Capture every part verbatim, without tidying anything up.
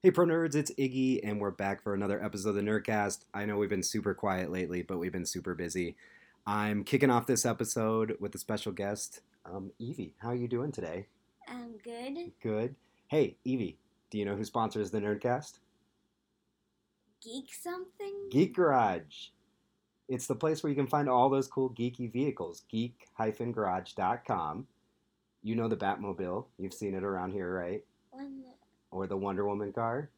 Hey Pro Nerds, it's Iggy, and we're back for another episode of the Nerdcast. I know we've been super quiet lately, but we've been super busy. I'm kicking off this episode with a special guest, um, Evie. How are you doing today? I'm good. Good. Hey, Evie, do you know who sponsors the Nerdcast? Geek something? Geek Garage. It's the place where you can find all those cool geeky vehicles. geek dash garage dot com. You know the Batmobile. You've seen it around here, right? When the... Or the Wonder Woman car.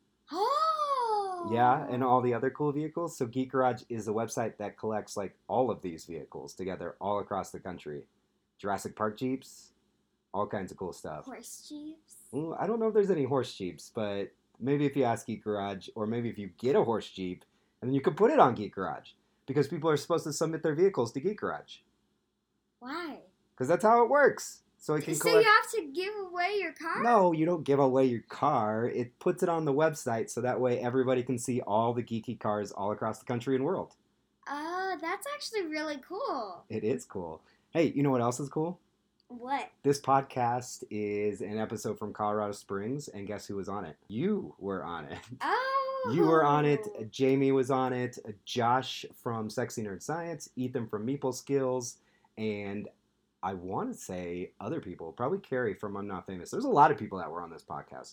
Oh! Yeah, and all the other cool vehicles. So Geek Garage is a website that collects like all of these vehicles together all across the country. Jurassic Park Jeeps, all kinds of cool stuff. Horse Jeeps? Ooh, I don't know if there's any horse Jeeps, but maybe if you ask Geek Garage, or maybe if you get a horse Jeep, and then you can put it on Geek Garage. Because people are supposed to submit their vehicles to Geek Garage. Why? Because that's how it works. So it can So collect... you have to give away your car? No, you don't give away your car. It puts it on the website so that way everybody can see all the geeky cars all across the country and world. Oh, that's actually really cool. It is cool. Hey, you know what else is cool? What? This podcast is an episode from Colorado Springs, and guess who was on it? You were on it. Oh! You were on it. Jamie was on it. Josh from Sexy Nerd Science. Ethan from Meeple Skills. And I want to say other people. Probably Carrie from I'm Not Famous. There's a lot of people that were on this podcast.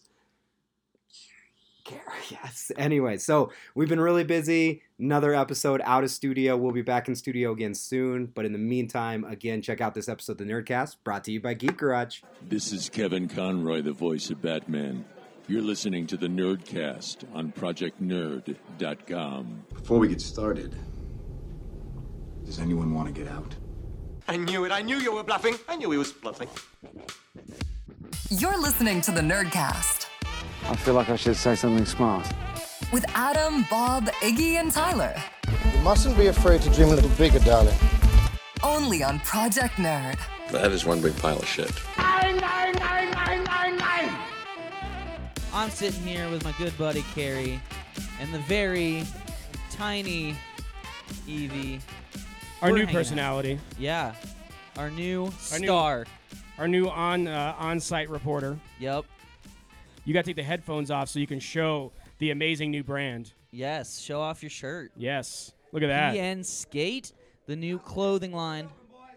Carrie, yes. Anyway, so we've been really busy. Another episode out of studio. We'll be back in studio again soon. But in the meantime, again, check out this episode of the Nerdcast, brought to you by Geek Garage. This is Kevin Conroy, the voice of Batman. You're listening to the Nerdcast on project nerd dot com. Before we get started, does anyone want to get out? I knew it. I knew you were bluffing. I knew he was bluffing. You're listening to the Nerdcast. I feel like I should say something smart. With Adam, Bob, Iggy, and Tyler. You mustn't be afraid to dream a little bigger, darling. Only on Project Nerd. That is one big pile of shit. Nine, nine, nine, nine, nine, nine. I'm sitting here with my good buddy Carrie and the very tiny Evie. Our We're new hanging personality. Out. Yeah. Our new our star. New, our new on uh, on-site reporter. Yep. You got to take the headphones off so you can show the amazing new brand. Yes. Show off your shirt. Yes. Look at that. P N Skate, the new clothing line.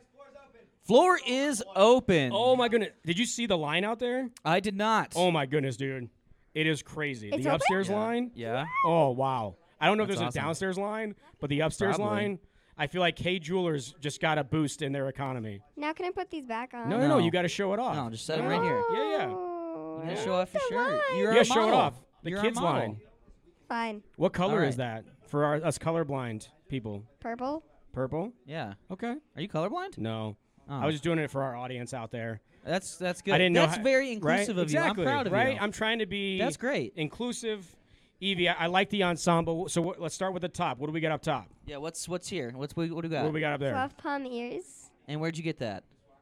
Floor is open. Oh, my goodness. Did you see the line out there? I did not. Oh, my goodness, dude. It is crazy. It's the open? upstairs yeah. line? Yeah. Oh, wow. I don't know That's if there's awesome. a downstairs line, but the upstairs Probably. line, I feel like K Jewelers just got a boost in their economy. Now can I put these back on? No, no, no. No. You got to show it off. No, just set it Yeah. right here. Yeah, yeah. Oh, You I gotta show off your want the shirt. line. You're Yeah, a show it model. off. The You're a kids model. line. Fine. What color All is right. that for our, us colorblind people? Purple? Purple? Yeah. Okay. Are you colorblind? No. Oh. I was just doing it for our audience out there. That's that's good. I didn't know That's how- very inclusive right? of exactly, you. I'm proud of right? you. I'm trying to be That's great. inclusive. Evie, I, I like the ensemble. So what, let's start with the top. What do we got up top? Yeah. What's what's here? What's what, what do we got? What do we got up there? Fluff palm ears. And where'd you get that?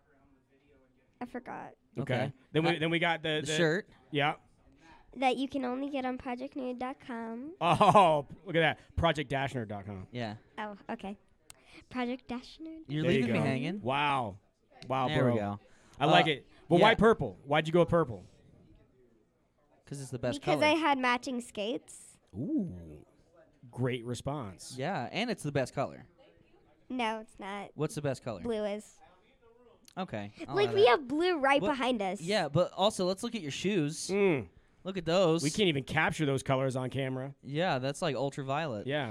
I forgot. Okay. Okay. Then we Uh, then we got the, The shirt. Yeah. That you can only get on project nerd dot com. Oh, look at that. project dash nerd dot com. Yeah. Oh, okay. Project Dash Nerd. You're There you leaving me go. hanging. Wow. Wow, There bro. we go. I Uh, like it. But yeah. why purple? Why'd you go with purple? Because it's the best Because color. I had matching skates. Ooh. Great response. Yeah, and it's the best color. No, it's not. What's the best color? Blue is. Okay. I'll like allow we that. have blue right What- behind us. Yeah, but also let's look at your shoes. Mm. Look at those. We can't even capture those colors on camera. Yeah, that's like ultraviolet. Yeah.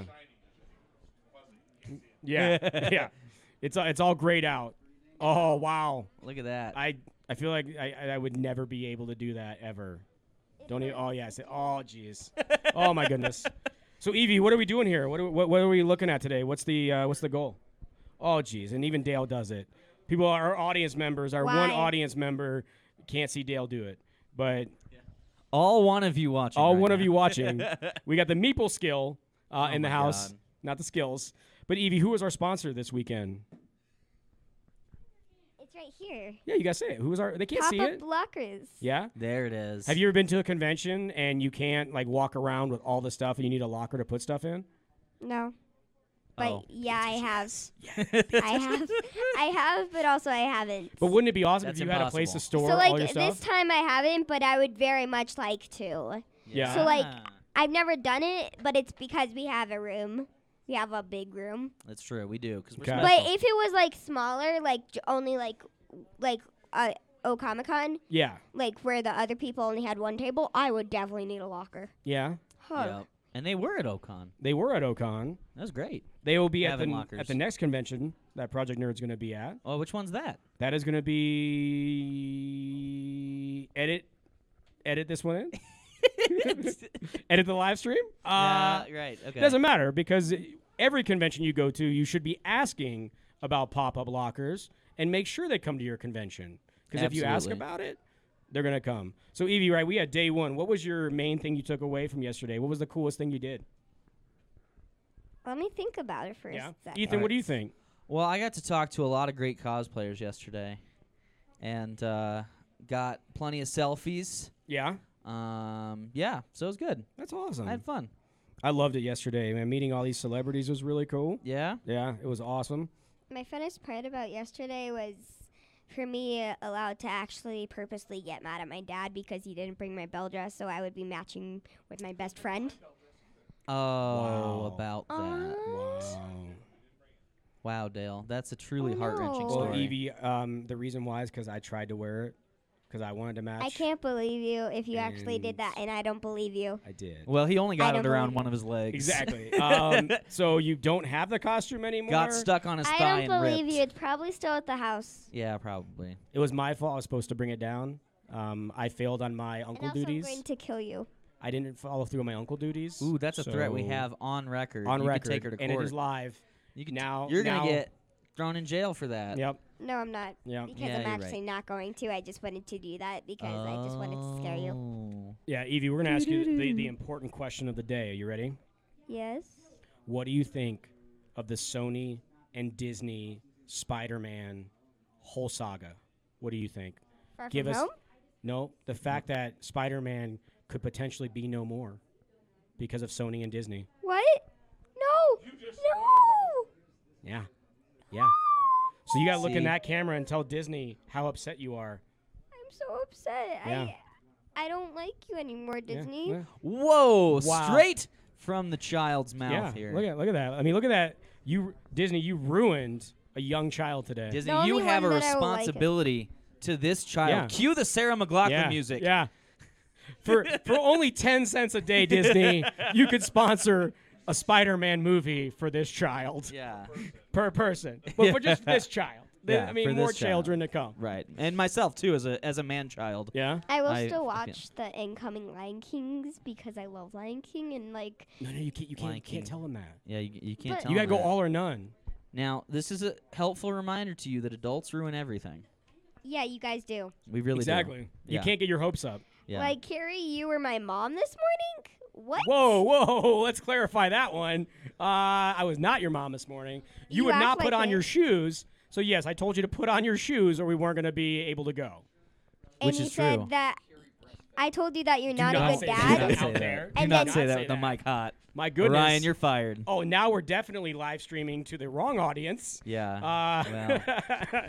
Yeah. yeah. It's uh, it's all grayed out. Oh, wow. Look at that. I I feel like I I would never be able to do that ever. Don't even. Oh yes. Oh jeez. Oh my goodness. So Evie, what are we doing here? What are, what, what are we looking at today? What's the uh, what's the goal? Oh jeez. And even Dale does it. People, our audience members, our one Why? audience member can't see Dale do it, but all one of you watching. all right one now. of you watching. We got the Meeple skill uh, Oh in the my house, God. not the skills. But Evie, who was our sponsor this weekend? It's right here. Yeah, you guys say it. Who was our? They can't see Pop-up it. blockers. Yeah. There it is. Have you ever been to a convention and you can't like walk around with all the stuff and you need a locker to put stuff in? No. But Oh. yeah, I have. I have. I have, but also I haven't. But wouldn't it be awesome That's if you had a place to impossible. store So all your like stuff? this time I haven't, but I would very much like to. Yeah. So like, I've never done it, but it's because we have a room. We have a big room. That's true. We do. Cause we're Okay. But special. if it was like smaller, like j- only like like uh, O Comic Con, Yeah. like where the other people only had one table, I would definitely need a locker. Yeah. Huh. Yep. And they were at Ocon. They were at Ocon. That was great. They will be at Having the lockers. at the next convention that Project Nerd's going to be at. Oh, which one's that? That is going to be edit edit this one in. Edit the live stream. Uh, yeah, right. Okay. Doesn't matter because every convention you go to, you should be asking about pop-up lockers and make sure they come to your convention. Because if you ask Absolutely. about it, they're going to come. So, Evie, right, we had day one. What was your main thing you took away from yesterday? What was the coolest thing you did? Let me think about it for Yeah. a second. Ethan, what do you think? Well, I got to talk to a lot of great cosplayers yesterday, and uh, got plenty of selfies. Yeah. Um, yeah, so it was good. That's awesome. I had fun. I loved it yesterday. Man, meeting all these celebrities was really cool. Yeah? Yeah, it was awesome. My funnest part about yesterday was for me uh, allowed to actually purposely get mad at my dad because he didn't bring my bell dress, so I would be matching with my best friend. Oh, Wow. about that. Wow. Wow, Dale. That's a truly Oh, heart-wrenching no. Well, story. Evie, um, the reason why is because I tried to wear it because I wanted to match. I can't believe you if you actually did that, and I don't believe you. I did. Well, he only got I it don't around believe one of his legs. Exactly. um, so you don't have the costume anymore? Got stuck on his I thigh don't and believe ripped. you. It's probably still at the house. Yeah, probably. It was my fault. I was supposed to bring it down. Um, I failed on my And uncle also, duties. I'm going to kill you. I didn't follow through on my uncle duties. Ooh, that's a threat we so- have on record. on you record. Can take her to and court. it is live. You can now. You're now, gonna get thrown in jail for that. Yep. No, I'm not. Yep. Because Yeah, I'm you're actually right. not going to. I just wanted to do that because I just wanted to scare you. Oh. Yeah, Evie, we're gonna ask you the, the important question of the day. Are you ready? Yes. What do you think of the Sony and Disney Spider-Man whole saga? What do you think? Far Give from us home? no the fact that Spider-Man could potentially be no more because of Sony and Disney. What? No. No. Yeah, yeah. So you gotta look in that camera and tell Disney how upset you are. I'm so upset. Yeah. I I don't like you anymore, Yeah, Disney. yeah. Whoa! Wow. Straight from the child's mouth Yeah, here. look at look at that. I mean, look at that. You Disney, you ruined a young child today. Disney, The you only have a one that I will like it. responsibility to this child. Yeah. Cue the Sarah McLachlan yeah, music. Yeah. For for only ten cents a day, Disney, you could sponsor a Spider-Man movie for this child Yeah. per person, but for just this child. Then, Yeah, I mean, for more this child. children to come. Right. And myself too, as a as a man child. Yeah. I will I- still yeah. watch the incoming Lion Kings because I love Lion King and like No, no, you can't. You can't. Lion You can't King. tell them that. Yeah, you, you can't But- tell You gotta them go that. all or none. Now, this is a helpful reminder to you that adults ruin everything. yeah, you guys do. We really Exactly. do. You Yeah. can't get your hopes up. Yeah. Like Carrie, you were my mom this morning. What? Whoa, whoa! Let's clarify that one. Uh, I was not your mom this morning. You, You would act not put like on it. your shoes. So yes, I told you to put on your shoes, or we weren't gonna be able to go. And Which you is said true. that I told you that you're Do not, not a good say Do that. dad. not Out say there. that. Do And not then- say Not that say with the that. mic hot. My goodness. Ryan, you're fired. Oh, now we're definitely live streaming to the wrong audience. Yeah. Uh, Well.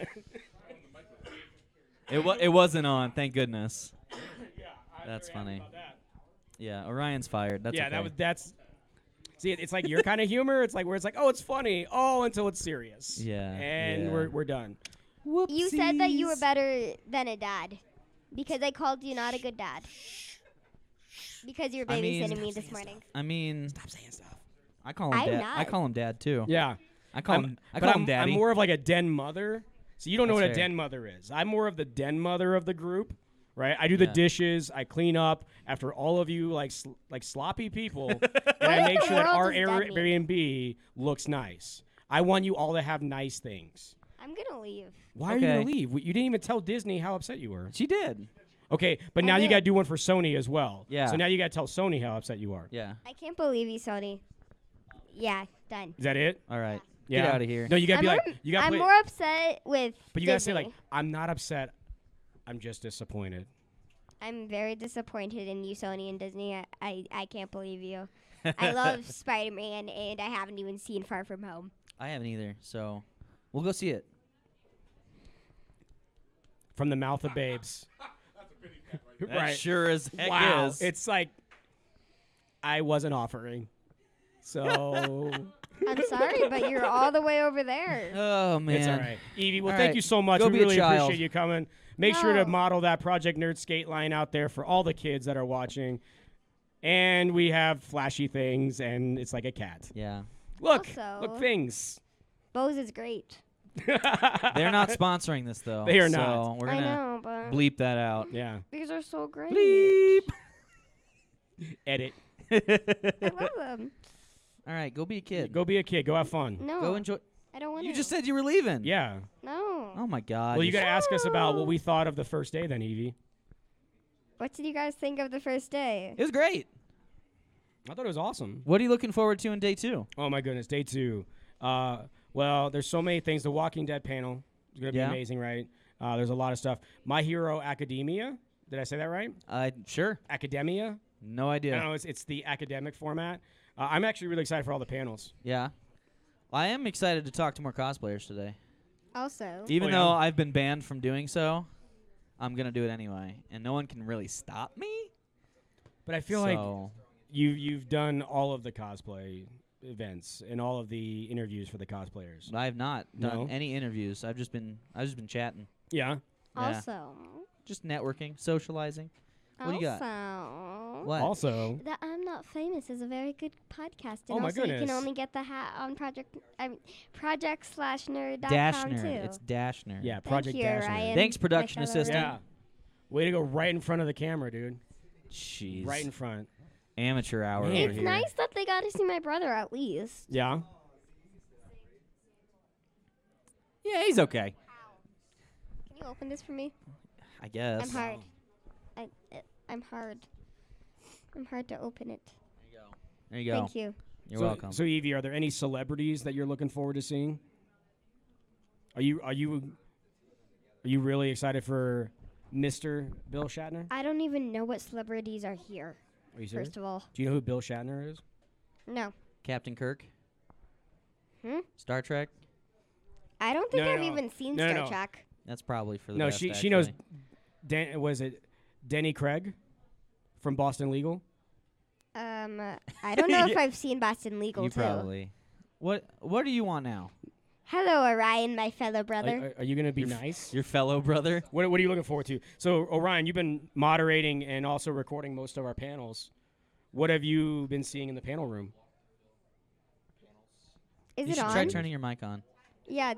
It wa- it wasn't on, thank goodness. That's funny. Yeah, Orion's fired. That's yeah, okay. that was that's. See, it- it's like your kind of humor. It's like where it's like, oh, it's funny. Oh, until it's serious. Yeah, And yeah. we're we're done. You said that you were Whoopsies. better than a dad because I called you not a good dad. Because you were I mean- babysitting me this morning. I mean, Stop saying stuff. I call him I'm dad. not. I call him dad too. Yeah. I call I'm- him. I but call I'm, him daddy. I'm more of like a den mother. So you don't know That's what a fair. den mother is. I'm more of the den mother of the group, right? I do the Yeah. dishes. I clean up after all of you like sl- like sloppy people, and I if make the sure that world our is dead meat? Airbnb looks nice. I want you all to have nice things. I'm gonna leave. Why are you gonna Okay. leave? You didn't even tell Disney how upset you were. she did. Okay, but I now you did. got to do one for Sony as well. Yeah. So now you got to tell Sony how upset you are. Yeah. I can't believe you, Sony. Yeah, done. Is that it? All right. Yeah. Get out of here. No, you got to I'm, be more, like, you got to I'm play, more upset with but you got to say Disney. like, I'm not upset. I'm just disappointed. I'm very disappointed in you, Sony and Disney. I, I, I can't believe you. I love Spider-Man, and I haven't even seen Far From Home. I haven't either. So we'll go see it. From the mouth of babes. That right. sure as heck Wow. is. It's like I wasn't offering. So I'm sorry, but you're all the way over there. Oh man, it's all right. Evie, well, All thank right. you so much. Go we be a really child. appreciate you coming. Make sure to No. model that Project Nerd skate line out there for all the kids that are watching. And we have flashy things, and it's like a cat. Yeah. Look, Also- look things. Bose is great. They're not sponsoring this though. They are so not. We're I gonna know, but bleep that out. Yeah. these are so great. Bleep. Edit. I love them. All right, go be a kid. Go be a kid. Go have fun. No, Go enjoy. I don't want to. You just said you were leaving. Yeah. No. Oh my God. Well, you got to ask us about No. what we thought of the first day then, Evie. What did you guys think of the first day? It was great. I thought it was awesome. What are you looking forward to in day two? Oh, my goodness. Day two. Uh, well, there's so many things. The Walking Dead panel is going to Yeah. be amazing, right? Uh, there's a lot of stuff. My Hero Academia. Did I say that right? Uh, sure. Academia? No I idea. don't know. It's, it's the academic format. Uh, I'm actually really excited for all the panels. Yeah. I am excited to talk to more cosplayers today. Also, Even Oh, yeah? though I've been banned from doing so, I'm going to do it anyway. And no one can really stop me. But I feel like So, you, you've done all of the cosplay events and all of the interviews for the cosplayers. I have not done No? any interviews. I've just been I've just been chatting. Yeah. Yeah. also, Just networking, socializing. What do you got? also, What? Also, that I'm Not Famous is a very good podcast, and Oh, my also you can goodness. only get the hat on project. I mean, project slash nerd dot Dash com Nerd. too. It's Dash Nerd. yeah, Thank Project you, Dash Nerd. Ryan. Thanks, production My fellow assistant. Yeah. Way to go right in front of the camera, dude. Jeez. Right in front. Amateur hour Man. over It's here. nice that they got to see my brother at least. Yeah. Yeah, he's okay. Can you open this for me? I guess. I'm hard. I, uh, I'm hard. I'm hard to open it. There you go. Thank you. You're so, welcome. So Evie, are there any celebrities that you're looking forward to seeing? Are you are you are you really excited for Mister Bill Shatner? I don't even know what celebrities are here. Are you serious? First of all, Do you know who Bill Shatner is? no. Captain Kirk. Hmm? Star Trek. I don't think No, no, I've no. even seen No, no, Star no. Trek. That's probably for the No, best, she she knows. actually. Dan, was it Denny Craig from Boston Legal? Um, uh, I don't know if I've seen Boston Legal You too. probably. What What do you want now? Hello, Orion, my fellow Are, brother. are, are you going to be Your f- nice? Your fellow brother. What What are you looking forward to? So, Orion, you've been moderating and also recording most of our panels. What have you been seeing in the panel room? Is you it should on? try turning your mic on. Yeah.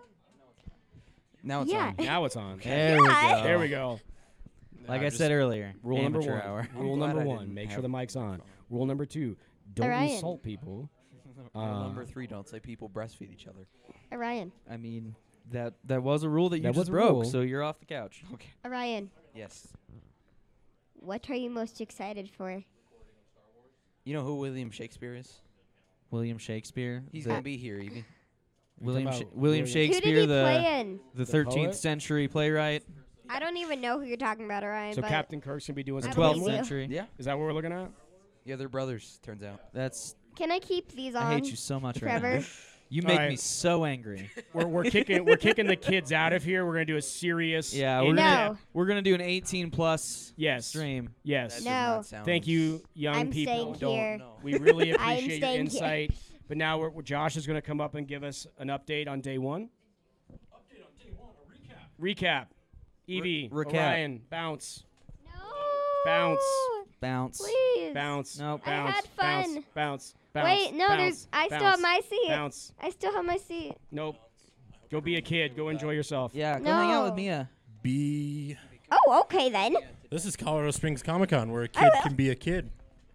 Now it's Yeah. on. Now it's on. There Yeah. we go. There we go. Like Uh, I just said earlier, Rule number amateur one. hour. Rule glad number I one. didn't Make sure have- the mic's on. Rule number two. Don't Orion. insult people. Rule Uh, number three: don't say people breastfeed each other. Orion. I mean, that that was a rule that you That just was a broke, rule. so you're off the couch. Okay. Orion. Yes. What are you most excited for? You know who William Shakespeare is? William Shakespeare. He's the- gonna be here, Evie. William talking Sh- about William William- Who Shakespeare, did he the play in? the The thirteenth poet? century playwright, I don't even know who you're talking about, Orion. so but Captain Kirk's gonna be doing I some believe twelfth you. panel? century. Yeah. Is that what we're looking at? Yeah, they're brothers. Turns out. That's Can I keep these on? I hate you so much right forever? now. You All make right. me so angry. We're, we're kicking we're kicking the kids out of here. We're gonna do a serious. Yeah, we're No. gonna we're gonna do an eighteen plus Yes. stream. Yes. That does No. not sound Thank you, young I'm people. staying Don't- here. We really I'm appreciate your staying here. insight. But now we're, Josh is going to come up and give us an update on day one. Update on day one, a recap. Recap. Evie, Re- recap. Orion, bounce, No. Bounce. Bounce. Please. bounce, Nope. I bounce, had bounce, fun. bounce, bounce. Wait, no, bounce, there's. I still bounce, have my seat. Bounce. I still have my seat. Nope. Go be a kid. Go enjoy yourself. Yeah, go hang out with No. Mia. Be. Oh, okay then. This is Colorado Springs Comic Con, where a kid can be a kid.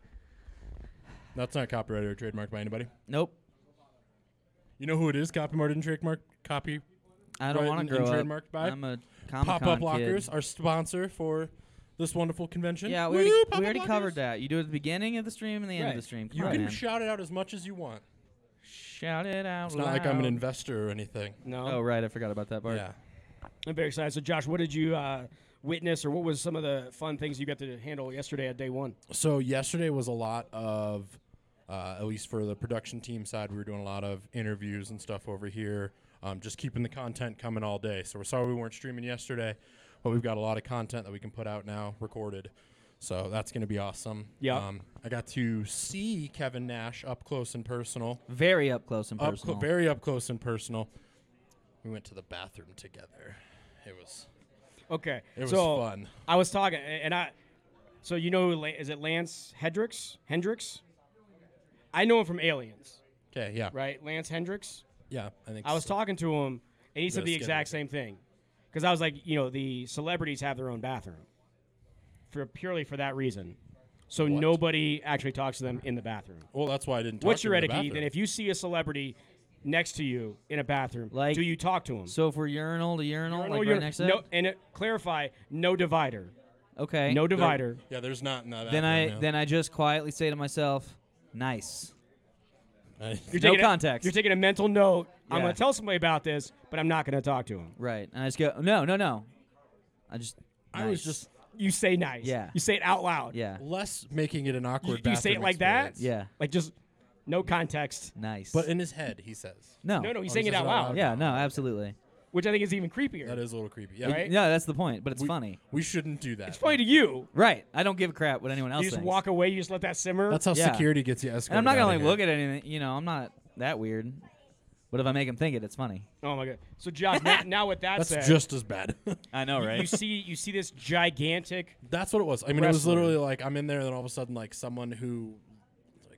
That's not copyrighted or trademarked by anybody. Nope. You know who it is? Copyrighted and trademark copy. I don't right, want and- to grow and up. trademarked by I'm a Comic Pop Con Up kid. Lockers, our sponsor for this wonderful convention. Yeah, we Woo, already, Pop we Up already Lockers. covered that. You do it at the beginning of the stream and the end Right. of the stream. Come You on, can man. shout it out as much as you want. Shout it out It's loud. not like I'm an investor or anything. No. Oh, right. I forgot about that part. Yeah. I'm very excited. So, Josh, what did you uh, witness, or what was some of the fun things you got to handle yesterday at day one? So yesterday was a lot of, uh, at least for the production team side, we were doing a lot of interviews and stuff over here, um, just keeping the content coming all day. So we're sorry we weren't streaming yesterday, but we've got a lot of content that we can put out now, recorded. So that's going to be awesome. Yeah. Um, I got to see Kevin Nash up close and personal. Very up close and Up personal. clo- very up close and personal. We went to the bathroom together. It was Okay. It was so fun. I was talking, and I. So you know, La- is it Lance Hendricks? Hendricks? I know him from Aliens. Okay, yeah. Right, Lance Hendricks. Yeah, I think I was so. talking to him, and he said gotta the schedule exact it. same thing. Because I was like, you know, the celebrities have their own bathroom, for purely for that reason. So What? nobody actually talks to them in the bathroom. Well, that's why I didn't talk What's to your him in the etiquette? bathroom. Then, if you see a celebrity next to you in a bathroom, Like- do you talk to him? So if we're urinal to urinal, Urinal, like right urinal- next to no, it? and it, clarify, no divider. Okay. No There- divider. Yeah, there's not in that Then I bathroom, then I just quietly say to myself, "Nice." yeah. You're No taking a- context. you're taking a mental note. I'm Yeah. going to tell somebody about this, but I'm not going to talk to him. Right. And I just go, "No, no, no." I just I was nice. just You say nice. Yeah. You say it out loud. yeah. less making it an You, awkward you say it bathroom like that? experience. Yeah. Like just no context, Nice. But in his head, he says. no. No, no, he's Oh, saying he it says out it out loud. loud. Yeah, no, absolutely. Which I think is even creepier. That is a little creepy. Yeah. Right? Yeah, that's the point, but it's We- funny. We shouldn't do that. It's funny to you. Right. I don't give a crap what anyone else You just thinks. walk away. You just let that simmer. That's how Yeah. security gets you escorted. and I'm not going to outta like here. look at anything, you know, I'm not that weird. But if I make him think it, it's funny. Oh my god. So Josh, now, now with that That's said, just as bad. I know, you- right? You see, you see this gigantic. That's what it was. I mean, it was Wrestler. literally like I'm in there, and then all of a sudden, like someone who, like,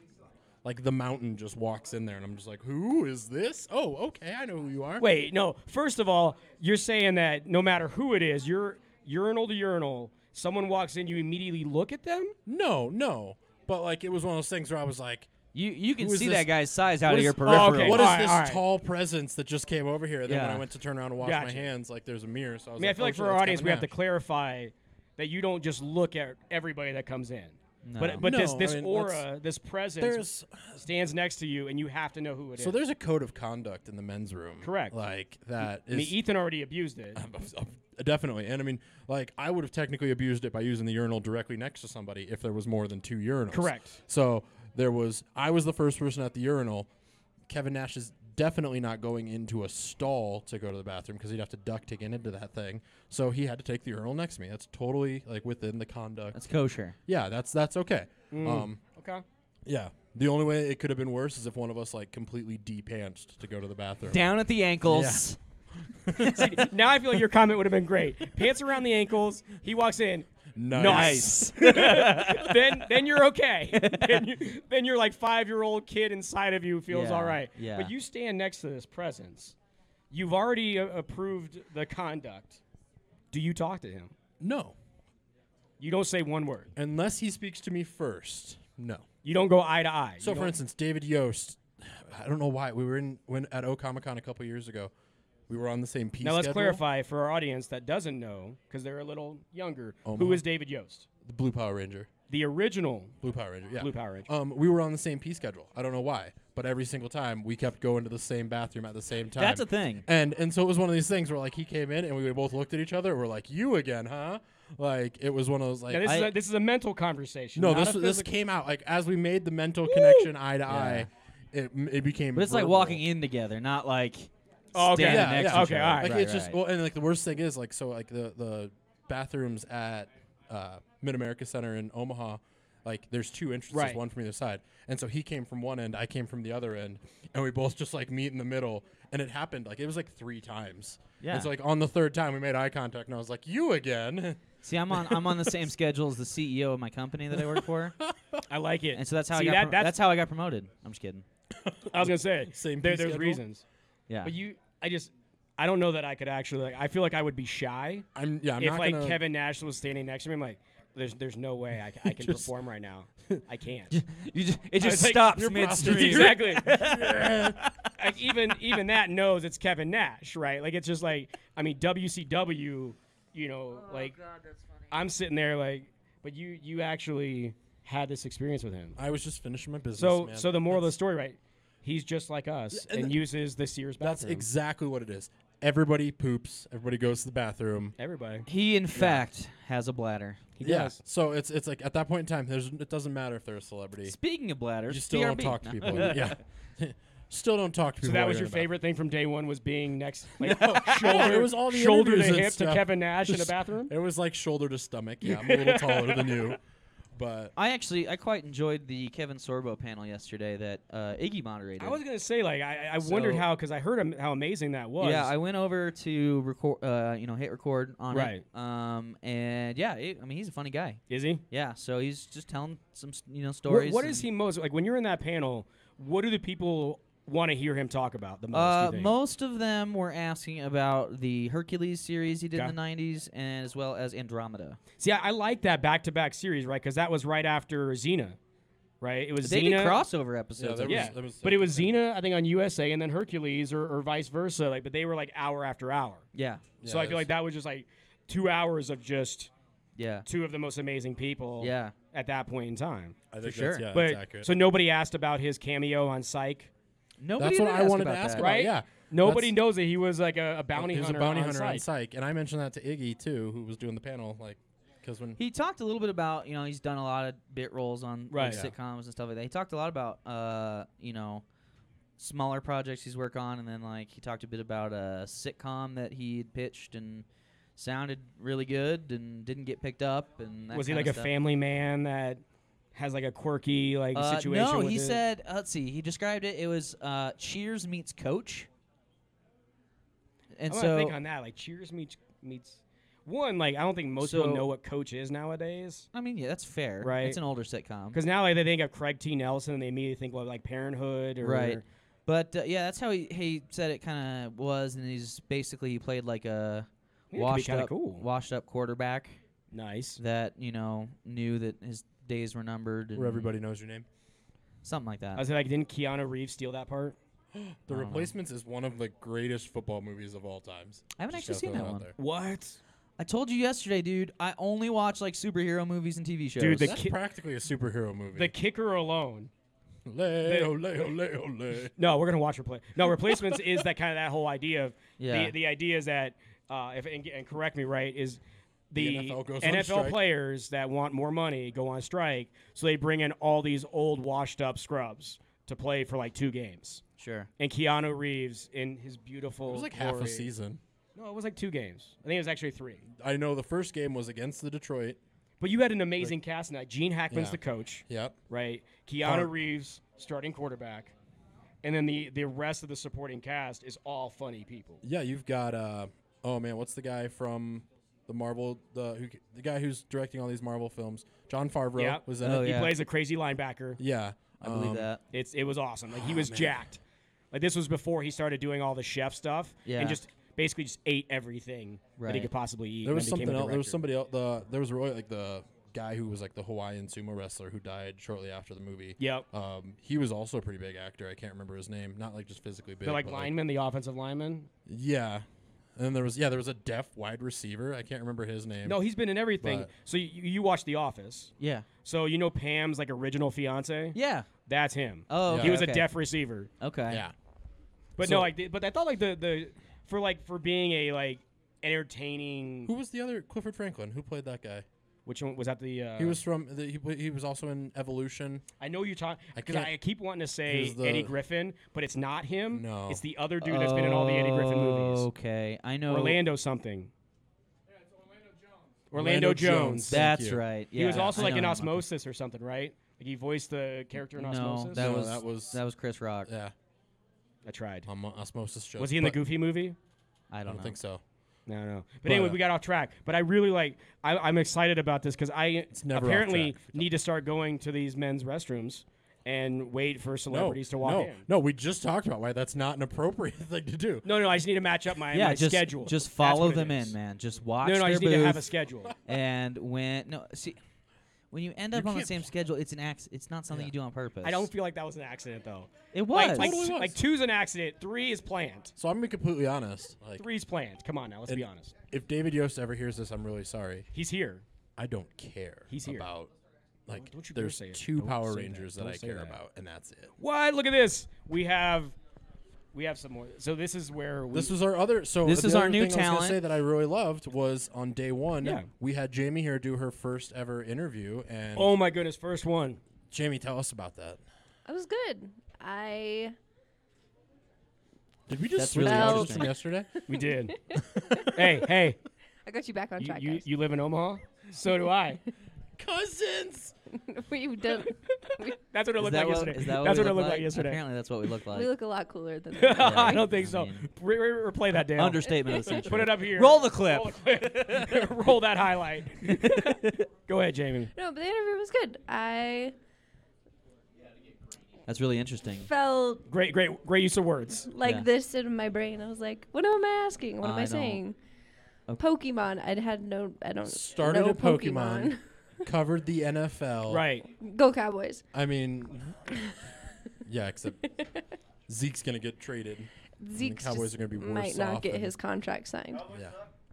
like the mountain just walks in there, and I'm just like, who is this? Oh, okay, I know who you are. Wait, no. First of all, you're saying that no matter who it is, you're urinal to urinal. Someone walks in, you immediately look at them. No, no. But like, it was one of those things where I was like, You you can Who is see this- that guy's size out what of is- your oh, peripheral. okay. what is All right, this all right. tall presence that just came over here? Then when Yeah. I went to turn around and wash Gotcha. my hands, like there's a mirror. So I I was mean, I like, feel oh, like shit, for our that's audience, we Kevin have to Nash. clarify that you don't just look at everybody that comes in. No. But but this No, this I mean, aura, let's- this presence There's stands next to you, and you have to know who it is. so there's a code of conduct in the men's room. Correct. Like that I mean, is Ethan already abused it. definitely, and I mean, like I would have technically abused it by using the urinal directly next to somebody if there was more than two urinals. Correct. So there was. I was the first person at the urinal. Kevin Nash is definitely not going into a stall to go to the bathroom because he'd have to duck to get into that thing. So he had to take the urinal next to me. That's totally like within the conduct. That's kosher. Yeah, that's that's okay. Mm. Um, Okay. yeah. The only way it could have been worse is if one of us like completely de-pantsed to go to the bathroom. Down at the ankles. See, now I feel like your comment would have been great. Pants around the ankles. He walks in. Nice. then then you're okay. then, you, then you're like five year old kid inside of you feels Yeah, all right. yeah. But you stand next to this presence. You've already uh, approved the conduct. Do you talk to him? No. You don't say one word. Unless he speaks to me first. No. You don't go eye to eye. So, You for don't- instance, David Yost, I don't know why we were in when at OComic-Con a couple years ago. We were on the same piece. now let's schedule. clarify for our audience that doesn't know because they're a little younger. Who Omaha. is David Yost? The Blue Power Ranger. The original Blue Power Ranger. Yeah. Blue Power Ranger. Um, we were on the same pee schedule. I don't know why, but every single time we kept going to the same bathroom at the same time. That's a thing. And and so it was one of these things where like he came in and we both looked at each other. And we're like, you again, huh? Like it was one of those like. Now, this, I- is a, this is a mental conversation. no, not this a this physical- came out like as we made the mental connection eye to eye. It it became. But it's like verbal. walking in together, not like Oh, okay. standing Yeah, next yeah. to each Okay, other. all right. Like Right, it's just right. well, and like the worst thing is like so like the the bathrooms at uh, Mid America Center in Omaha, like there's two entrances, Right. one from either side, and so he came from one end, I came from the other end, and we both just like meet in the middle, and it happened like it was like three times. Yeah. And so like on the third time we made eye contact, and I was like, "You again?" See, I'm on I'm on the same schedule as the C E O of my company that I work for, I like it. and so that's how See, I got that- pro- that's, that's how I got promoted. I'm just kidding. I was gonna say. Same there, pee there's schedule? reasons, Yeah. but you, I just, I don't know that I could actually. Like, I feel like I would be shy I'm yeah. I'm if not like gonna, Kevin Nash was standing next to me. I'm like, there's, there's no way I, c- I can Just- perform right now. I can't. You just, it just was like, stops you're midstream. exactly. like even even that knows it's Kevin Nash, right? Like it's just like I mean W C W, you know, like I'm sitting there like, but you you actually had this experience with him. I was just finishing my business. So man. so the moral of the That's- story, right? He's just like us Yeah, and and th- uses the Sears bathroom. That's exactly what it is. Everybody poops. Everybody goes to the bathroom. Everybody. He in fact has a bladder. He yeah. does. So it's it's like at that point in time, there's it doesn't matter if they're a celebrity. Speaking of bladders, You still B R B. don't talk to No. people. yeah. Still don't talk to people. So that while was you're your in the favorite thing from day one was being next, like No, shoulder, it was all the shoulder to interviews and hip to stuff. Kevin Nash in a Just- bathroom. It was like shoulder to stomach. Yeah, I'm a little taller than you, but I actually I quite enjoyed the Kevin Sorbo panel yesterday that uh, Iggy moderated. I was gonna say like I, I wondered So- how because I heard am- how amazing that was. Yeah, I went over to record, uh, you know, hit record on Right. it. Um, and yeah, it, I mean, he's a funny guy. Is he? Yeah, so he's just telling some, s- you know, What, stories. what is he most like when you're in that panel? What do the people want to hear him talk about the most? do you Uh, think? most of them were asking about the Hercules series he did Okay. in the nineties, and as well as Andromeda. See, I, I like that back-to-back series, right? Because that was right after Xena, right? It was They Xena did crossover episodes. there I Yeah, was- there was but it was Xena, I think, on U S A, and then Hercules, or, or vice versa. Like, but they were like hour after hour. Yeah. So I feel like that was just like two hours of just Yeah. two of the most amazing people. Yeah. At that point in time. I think For sure. that's, yeah, But that's accurate. so nobody asked about his cameo on Psych, Nobody That's what did I ask wanted about to ask that. about. right? Yeah, Nobody That's- knows that he was like a, a bounty he was hunter. a bounty on hunter Psych. on Psych, and I mentioned that to Iggy too, who was doing the panel, like, because when He talked a little bit about, you know, he's done a lot of bit roles on like, Right. Yeah. sitcoms and stuff like that. He talked a lot about, uh, you know, smaller projects he's worked on, and then like he talked a bit about a sitcom that he had pitched and sounded really good and didn't get picked up. And that Was he kinda like a stuff. family man that has like a quirky like Uh, situation? no, with he it? said. Uh, let's see. He described it. It was uh, Cheers meets Coach. And I'm so gonna think on that. Like Cheers meets meets one. Like I don't think most So- people know what Coach is nowadays. I mean, yeah, that's fair. Right. It's an older sitcom. Because now like they think of Craig T. Nelson and they immediately think well like Parenthood or Right. But uh, yeah, that's how he, he said it kind of was, and he's basically he played like a Yeah, it could be washed kinda up, cool. washed up quarterback Nice. that you know knew that his days were numbered. And where everybody knows your name. something like that. I was like, didn't Keanu Reeves steal that part? The I don't know. Replacements is one of the greatest football movies of all times. I haven't Just actually gotta seen throw that out one. there. What? I told you yesterday, dude. I only watch like superhero movies and T V shows. Dude, the That's ki- practically a superhero movie. The kicker alone. Leo, Leo, Leo, Leo. No, we're gonna watch replace. No, replacements is that kind of that whole idea of Yeah. the the idea is that uh, if and, and correct me right is the, The N F L goes on N F L strike. players that want more money go on strike, so they bring in all these old washed up scrubs to play for like two games. Sure. And Keanu Reeves in his beautiful It was like half a glory- season. No, it was like two games. I think it was actually three. I know the first game was against the Detroit. But you had an amazing cast night. Gene Hackman's Yeah. the coach. Yep. Right. Keanu Hard. Reeves starting quarterback, and then the the rest of the supporting cast is all funny people. Yeah, you've got uh oh man, what's the guy from the Marvel the who, the guy who's directing all these Marvel films? John Favreau Yeah. was in Oh, it. He yeah. plays a crazy linebacker. Yeah. I believe um, that. It's it was awesome. Like he Oh, was man. jacked. Like this was before he started doing all the chef stuff. Yeah. And just basically just ate everything that he Right. could possibly eat. There and was then became something a else. There was director. somebody else. The there was really like the guy who was like the Hawaiian sumo wrestler who died shortly after the movie. Yep. Um, he was also a pretty big actor. I can't remember his name. Not like just physically big. The like but, lineman, the offensive lineman. Yeah. And then there was yeah there was a deaf wide receiver. I can't remember his name. No, he's been in everything. But- So you, you watch The Office. Yeah. So you know Pam's like original fiance. Yeah. That's him. Oh, Yeah. He was okay. a deaf receiver. Okay. Yeah. But So- no, like, the- but I thought like the the for like for being a like entertaining. Who was the other Clifford Franklin? Who played that guy? Which one was that? The uh, he was from the, he, pla- he was also in Evolution. I know you talk I because can't- I keep wanting to he say was the- Eddie Griffin, but it's not him. No. It's the other dude that's been in all the Eddie Griffin movies. Okay, I know. Orlando something. Orlando, Orlando Jones. Jones. Thank That's you. right. He was yeah, also I like know in him. Osmosis or something, right? Like he voiced the character in No, Osmosis. that No, was that was- that was Chris Rock. Yeah. I tried. Um, Osmosis show. Was he in the But Goofy movie? I I don't, don't know. think so. No, no. But, But, anyway, uh, we got off track. But I really like. I, I'm excited about this because I never off apparently track. need to start going to these men's restrooms and wait for celebrities to walk no, in. No, we just talked about why that's not an appropriate thing to do. No, no. I just need to match up my, Yeah, my just schedule. just That's follow what it them is. in, man. Just watch. No, no. I their just need to have a booth, schedule. And when no, see, when you end You up on the can't same pl- schedule, it's an acc- It's not something Yeah. you do on purpose. I don't feel like that was an accident though. It Like, was. like, Totally was. like two's an accident. Three is planned. So I'm gonna be completely honest. Like, Three's planned. Come on now. Let's And- be honest. if David Yost ever hears this, I'm really sorry. He's here. I don't care. He's here. about like don't you dare there's say it. two Don't Power say that. Rangers that, Don't I say care that. about, and that's it. What? Look at this. We have. We have some more. So this is where we. This was our other. So This the is other our new thing I was gonna talent. say that I really loved was on day one. Yeah. We had Jamie here do her first ever interview, and Oh my goodness! First one. Jamie, tell us about that. It was good. I Did we just That's switch really questions interesting. from yesterday? We did. hey, hey. I got you back on You, track, you, guys. you live in Omaha? So do I. Cousins. We've done. We, That's what it Is looked that like what- yesterday. is that what That's we what it look looked like like? yesterday. Apparently, that's what we look like. we look a lot cooler than that. I Yeah, don't think I so. mean- Re- re- replay that, Dale. Understatement of the century. Put it up here. Roll the clip. Roll, the clip. Roll that highlight. Go ahead, Jamie. No, but the interview was good. I That's really interesting. felt Great, great, great use of words. like Yeah. this in my brain. I was like, what am I asking? What am I I, know. saying? Okay. Pokemon. I had no. I don't. Started know at Pokemon, covered the N F L. Right. Go Cowboys. I mean, yeah, except Zeke's gonna get traded. Zeke's Cowboys just are gonna be worse might not off get than- his contract signed. Yeah.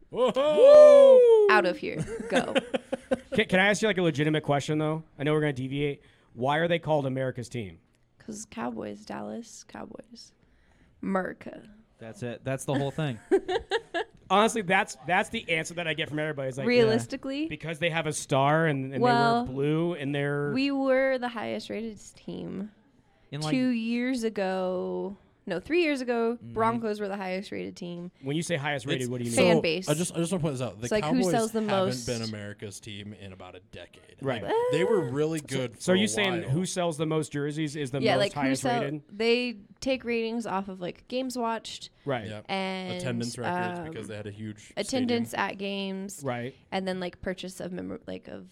Whoa! Out of here. Go. Can, can I ask you like a legitimate question though? I know we're gonna deviate. Why are they called America's team? Because Cowboys, Dallas Cowboys, America. That's it. That's the whole thing. Honestly, that's that's the answer that I get from everybody. It's like Realistically, yeah, because they have a star and, and Well, they wear blue and they're we were the highest rated team In like two years ago. No, three years ago, Mhm. Broncos were the highest rated team. when you say highest rated, It's- what do you mean? Fan so, base. I just I just want to point this out. The It's like who Cowboys sells the haven't most. been America's team in about a decade. Right. Like, they were really good. So are for you a saying while. who sells the most jerseys is the yeah, most like who highest sell? rated? They take ratings off of like games watched Right. Yep. and attendance records um, because they had a huge attendance stadium. at games, Right. and then like purchase of memor- like of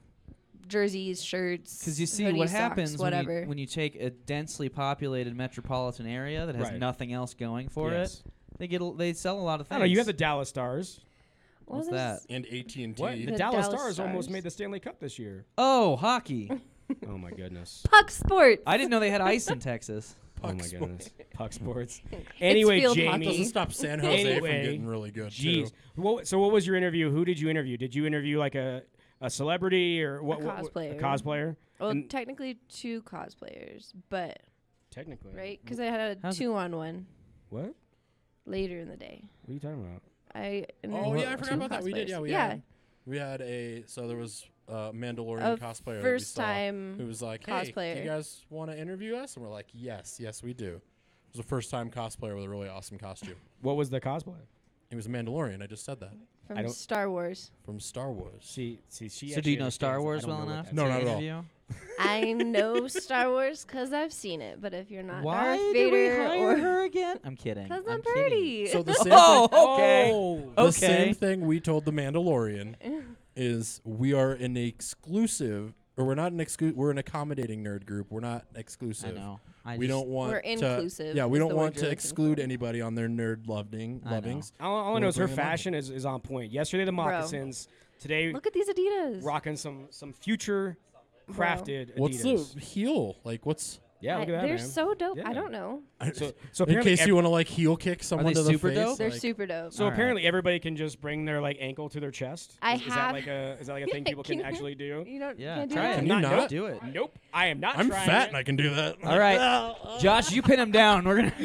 jerseys, shirts. Because you see hoodies, what socks, happens when whatever. you, when you take a densely populated metropolitan area that has Right. nothing else going for Yes. it. They get a, they sell a lot of I things. don't know. You have the Dallas Stars. Well, What's there's- that? and A T and What? T. The, The Dallas, Dallas Stars, almost Stars. made the Stanley Cup this year. Oh, hockey. Oh my goodness. Puck Sports. I didn't know they had ice in Texas. Oh Puck my sports. goodness. Puck Sports. Anyway, field Jamie. hockey. Doesn't stop San Jose Anyway, from getting really good Jeez. too. What, so what was your interview? Who did you interview? Did you interview like a, a celebrity or what? A what- what- cosplayer. A cosplayer. Well, And technically two cosplayers, but technically. right because I had a How's it- two on one What? later in the day. What are you talking about? I Oh interviewed yeah, I forgot two about that. We did. cosplayers. Yeah, we yeah. had we had a so there was a Mandalorian A cosplayer that we first saw time who was like, "Hey, do cosplayer. you guys want to interview us?" And we're like, "Yes, yes, we do." It was a first time cosplayer with a really awesome costume. What was the cosplay? He was a Mandalorian. I just said that from I don't- Star Wars. from Star Wars. See, see, she. So do actually you know Star understands. I Wars don't well know what enough? that No, to not at all. interview? I know Star Wars because I've seen it, but if you're not Why Darth did we Vader hire or her again? I'm kidding. because I'm I'm kidding. pretty. So the same Oh, thing. okay. Oh. The Okay. same thing we told the Mandalorian is we are an exclusive, or we're not an exclu- We're an accommodating nerd group. We're not exclusive. I know. I we just- don't want We're to. inclusive Yeah, we is don't the want word to you're looking exclude for. anybody on their nerd loving I know. lovings. All, all I We'll know is her bring 'em on. fashion is, is on point. Yesterday the moccasins. Today Look at these Adidas. rocking some some future Bro. crafted What's Adidas. the heel? Like, what's Yeah, look I- at that, they're man. so dope. Yeah. I don't know. So, so in apparently case ev- you want to like heel kick someone they to the super face. dope? They're like- super dope. So All right. apparently everybody can just bring their like ankle to their chest. I is, is that have- like a is that like a thing people can, Can you- actually do? You don't. Yeah, can't do try that? it. Can you Not- not? nope. Do it. Nope, I am not. I'm trying fat it. and I can do that. All right, Josh, you pin him down. We're gonna.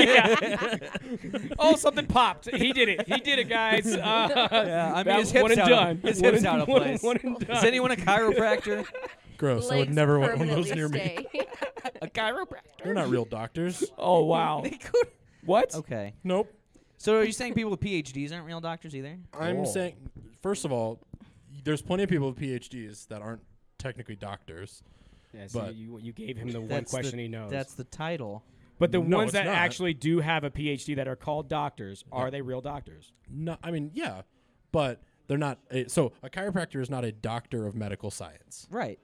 Yeah. Oh, something popped. He did it. He did it, guys. Uh, Yeah, I mean that his hips one and out. done. Of, his One hips and- out of one- place. one and Is done. anyone a chiropractor? Gross. I would Legs never want one of those permanently near me. stay. A chiropractor? They're not real doctors. Oh wow. They could. What? Okay. Nope. So are you saying people with P H Ds aren't real doctors either? I'm Oh. saying, first of all, there's plenty of people with P H Ds that aren't technically doctors. Yeah, so But- you, you gave him the one That's the- question he knows. That's the title. but the No, ones it's that not. actually do have a P H D that are called doctors, are they real doctors? No, I mean, yeah, but they're not. A, so a chiropractor is not a doctor of medical science. Right.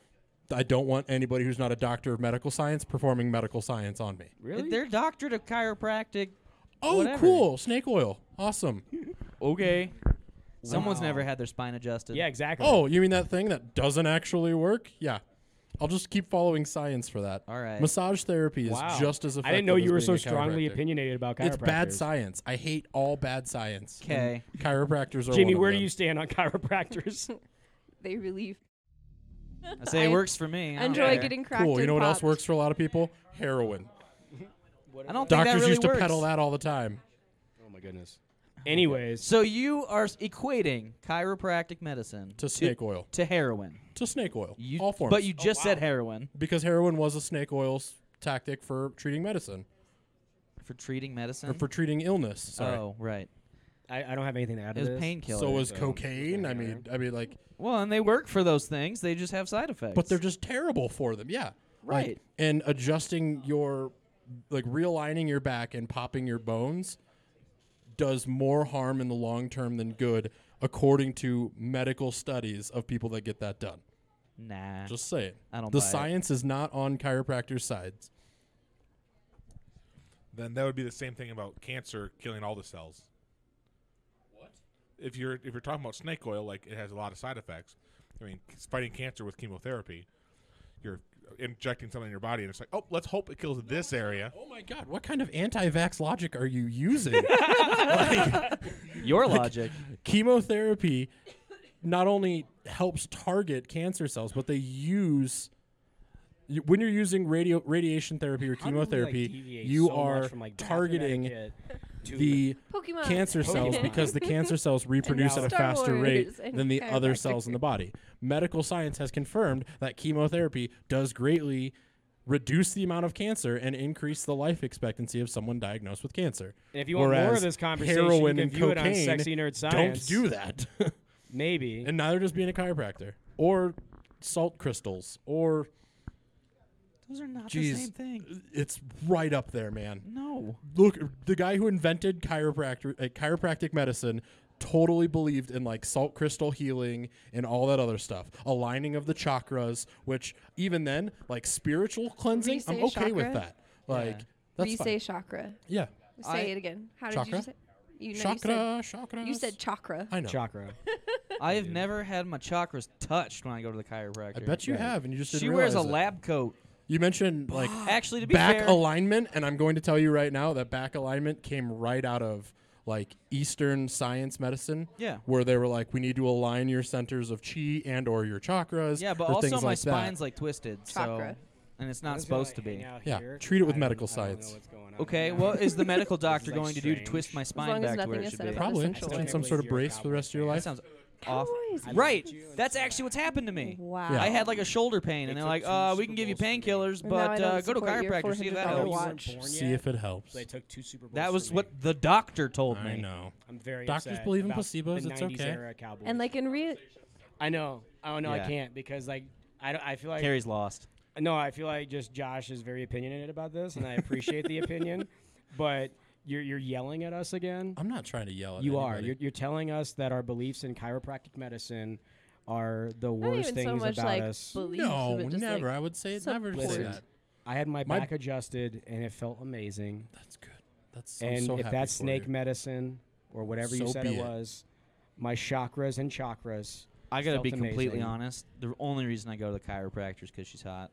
I don't want anybody who's not a doctor of medical science performing medical science on me. Really? They're doctorate of chiropractic. Oh, Whatever. cool. Snake oil. Awesome. Okay. Someone's Wow. never had their spine adjusted. Yeah, exactly. Oh, you mean that thing that doesn't actually work? Yeah. I'll just keep following science for that. All right. Massage therapy is wow. just as effective. I didn't know you as were being so a strongly chiropractor. opinionated about chiropractors. It's bad science. I hate all bad science. and 'Kay. Chiropractors are Jamie, one of where do them. you stand on chiropractors? They relieve. I say it I works for me. I don't Enjoy care. getting cracked. Cool. You and know what else popped. works for a lot of people? Heroin. I don't think Doctors that really used to works. peddle that all the time. Oh my goodness. Anyways, So you are s- equating chiropractic medicine To snake oil. to heroin. To snake oil. You, all forms. But you just said heroin. because heroin was a snake oil s- tactic for treating medicine. For treating medicine? or for treating illness. Sorry. Oh, right. I, I don't have anything to add to It was this. painkiller. So was so- cocaine. I mean, I mean, like, Well, and they work for those things. They just have side effects. but they're just terrible for them. Yeah. Like, Right. and adjusting your, like, realigning your back and popping your bones does more harm in the long term than good, according to medical studies of people that get that done. Nah. Just saying. I don't The buy it. science is not on chiropractors' sides. Then that would be the same thing about cancer killing all the cells. What? If you're if you're talking about snake oil, like it has a lot of side effects. I mean, c- fighting cancer with chemotherapy, you're injecting something in your body, and it's like, oh, let's hope it kills this area. Oh my God, what kind of anti-vax logic are you using? Like, Your like, logic. Chemotherapy not only helps target cancer cells, but they use y- when you're using radio radiation therapy or How did we, like, chemotherapy, deviate you so much are from, like, Bath targeting Connecticut to the Pokemon. cancer cells Pokemon. because the cancer cells reproduce at a Star faster Wars rate and than the other chiropractic. cells in the body. Medical science has confirmed that chemotherapy does greatly reduce the amount of cancer and increase the life expectancy of someone diagnosed with cancer. And if you want more Whereas of this conversation, you heroin can and view it on cocaine Sexy Nerd Science. don't do that. Maybe. And neither does being a chiropractor or salt crystals or Those are not Jeez, the same thing. it's right up there, man. No. Look, the guy who invented chiropractor, uh, chiropractic medicine totally believed in like salt crystal healing and all that other stuff. Aligning of the chakras, which even then, like spiritual cleansing, I'm Resay okay with chakra? that. Like, Yeah. that's Resay fine. chakra. Yeah. Say I- it again. How did Chakra? you say? You know, Chakra, you said, chakras. You said chakra. I know. Chakra. I have never had my chakras touched when I go to the chiropractor. I bet you Right. have, and you just didn't She wears a realize it. lab coat. You mentioned like Actually, to be back fair, alignment, and I'm going to tell you right now that back alignment came right out of like Eastern science medicine. Yeah. Where they were like, we need to align your centers of chi and or your chakras. yeah, but or also things my like spine's that. like twisted, Chakra. so and it's I'm not just gonna, supposed to like, be. hang out Yeah, here. treat it with I don't- medical I don't know science. what's going on Okay, right what now. is the medical This is, doctor like, going to do to strange. twist my As spine long as back to nothing where it is should said be? about Probably essential in oils. some sort of You're a brace for the rest of your Cowboys life. That sounds off. Cowboys. Right, that's actually what's happened to me. Wow. Yeah. I had like a shoulder pain, They and they're took like, two uh, we Super can give you Bowls from me. painkillers, And now I but don't uh, go to support your chiropractor, see if that I know $four hundred you helps. weren't watch. born See yet. if it helps. They took two Super Bowls That was from what me. the doctor told I me. know. I'm very Doctors upset believe in about placebos, the it's nineties okay. era Cowboys. And like in real, I know. Oh no, Yeah. I can't because like I, don't- I feel like Carrie's lost. no, I feel like just Josh is very opinionated about this, and I appreciate the opinion, but you're you're yelling at us again. I'm not trying to yell at You are. anybody. You're, you're telling us that our beliefs in chiropractic medicine are the not worst even so things much about like us. beliefs, No, but just, never. Like, I would say it never say Listen, that. I had my, My- back adjusted, and it felt amazing. That's good. That's I'm And so if happy that's for snake you. medicine or whatever you So said be it it. was, my chakras and chakras. I gotta felt be completely amazing. honest. The only reason I go to the chiropractor is because she's hot.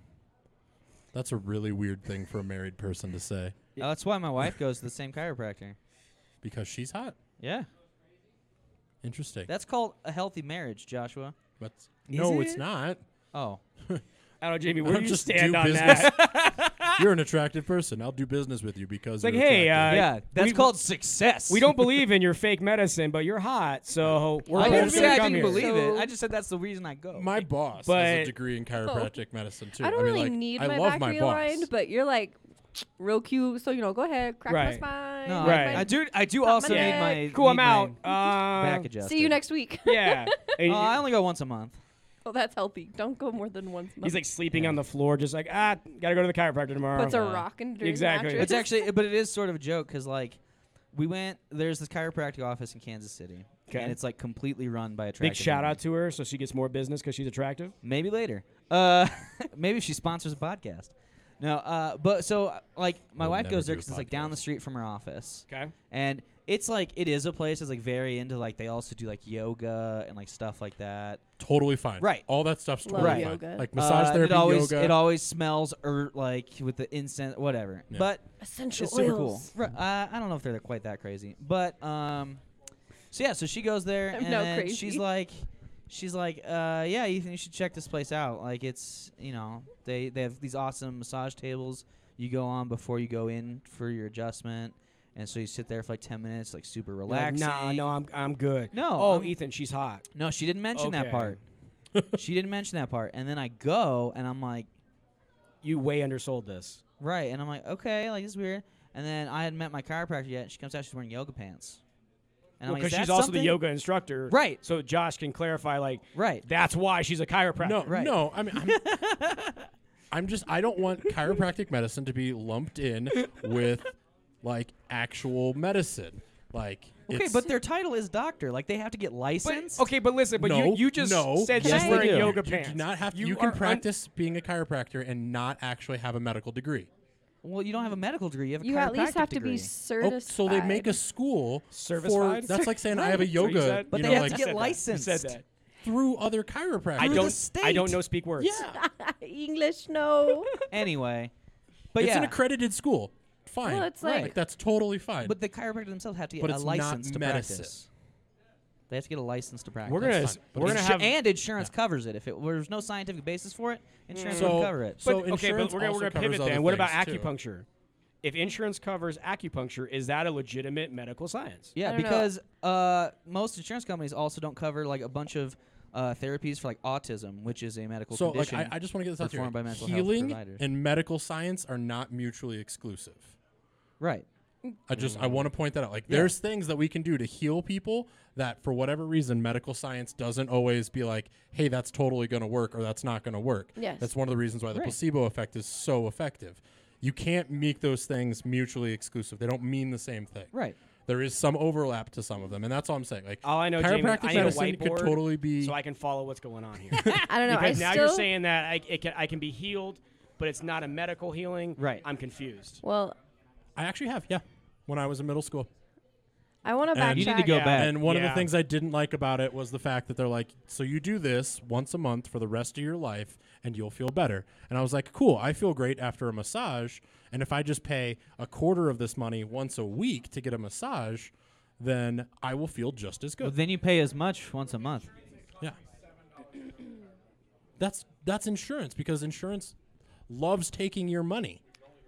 That's a really weird thing for a married person to say Uh, that's why my wife goes to the same chiropractor. because she's hot. Yeah, Interesting. that's called a healthy marriage, Joshua. But Is no, it's it? not. Oh, I don't know, Jamie. I Where do don't you just stand do on business. that? You're an attractive person. I'll do business with you because It's like, you're hey, uh, attractive. yeah, that's we- called success. we don't believe in your fake medicine, but you're hot, so we're I both didn't gonna say I come didn't here. believe So- it. I just said that's the reason I go. My boss has But- a degree in chiropractic medicine too. I don't mean, really like, need I my love back my realigned, boss. but you're like real cute. So you know, go ahead, crack Right. my spine. no, Right. I, I do. I do Pop also my need neck. my Cool, I'm need out. my Uh, back adjusted. See you next week. Yeah. And Oh, I only go once a month. Oh, that's healthy. Don't go more than once. a month. he's like sleeping on the floor, just like, ah, gotta go to the chiropractor tomorrow. puts a Yeah. rock in your Exactly. mattress. It's actually, but it is sort of a joke because like, we went. There's this chiropractic office in Kansas City, 'Kay. and it's like completely run by attractive. Big shout women. out to her so she gets more business because she's attractive. Maybe later. Uh, maybe she sponsors a podcast. No, uh, but so uh, like my We'll wife never goes there do a because it's like down the podcast. street from her office, Okay. and it's like it is a place that's like very into like they also do like yoga and like stuff like that. Totally fine. Right. All that stuff's Love totally yoga. fine. Like massage Uh, therapy, it always yoga. it always smells er, like with the incense, whatever. Yeah. But essential it's super oils. cool. Right, uh, I don't know if they're quite that crazy, but um, so yeah, so she goes there I'm and no then crazy. she's like, she's like, uh, yeah, Ethan, you should check this place out. Like it's, you know, they they have these awesome massage tables you go on before you go in for your adjustment, and so you sit there for like ten minutes, like super You're like, relaxing. nah, no, I'm I'm good. No, Oh, I'm- Ethan, she's hot. No, she didn't mention that Okay. part. She didn't mention that part, and then I go and I'm like. You way undersold this. Right, and I'm like, okay, like it's weird. And then I hadn't met my chiropractor yet. And she comes out, she's wearing yoga pants. And Well, I'm like, because "Is she's that also something?" the yoga instructor, Right. So Josh can clarify, like, right. That's why she's a chiropractor. No, no. I mean, I'm, I'm just. I don't want chiropractic medicine to be lumped in with like actual medicine. Like, Okay, it's, but their title is doctor. Like, they have to get licensed. Okay, but listen, but no, you, you just no, said yes, she's they wearing do. yoga You pants. do not have. You, You can are un- practice being a chiropractor and not actually have a medical degree. Well, you don't have a medical degree. You have a You at least chiropractic have to degree. be certified. Oh, so they make a school for. Certified? That's like saying I have a Right. So you yoga. said- But you they know, have like, to You get said that. licensed. You said that. through other chiropractors. I the don't. state. I don't know speak words. Yeah, English, no. Anyway. But it's yeah. an accredited school. Fine. Well, it's Right. like, that's totally fine. But the chiropractor themselves have to get But a it's not license to medicine. practice. They have to get a license to practice. We're gonna. That's fine. But We're gonna Insu- have. and insurance covers it. If it there's no scientific basis for it, insurance So- would cover it. so but, okay, but insurance we're gonna, we're also gonna covers pivot other then. What about things, too. acupuncture? If insurance covers acupuncture, is that a legitimate medical science? Yeah, don't know. because uh, most insurance companies also don't cover like a bunch of uh, therapies for like autism, which is a medical So, like, condition. I, I just want to get this out performed there. by mental health Healing providers. and medical science are not mutually exclusive. Right. I just I want to point that out. Like, Yeah. there's things that we can do to heal people that, for whatever reason, medical science doesn't always be like, hey, that's totally going to work or that's not going to work. Yes. That's one of the reasons why the Right. placebo effect is so effective. You can't make those things mutually exclusive. They don't mean the same thing. Right. There is some overlap to some of them, and that's all I'm saying. Like, All I know, Jamie, chiropractic I need a medicine whiteboard could totally be. so I can follow what's going on here. I don't know. Because I now still, you're saying that I, it can, I can be healed, but it's not a medical healing. Right. I'm confused. Well, I actually have, yeah, when I was in middle school. I want to And- backtrack. You need to go Yeah. back. And one of Yeah. the things I didn't like about it was the fact that they're like, so you do this once a month for the rest of your life and you'll feel better. And I was like, cool, I feel great after a massage. And if I just pay a quarter of this money once a week to get a massage, then I will feel just as Well, good. then you pay as much once a month. Yeah. That's that's insurance because insurance loves taking your money.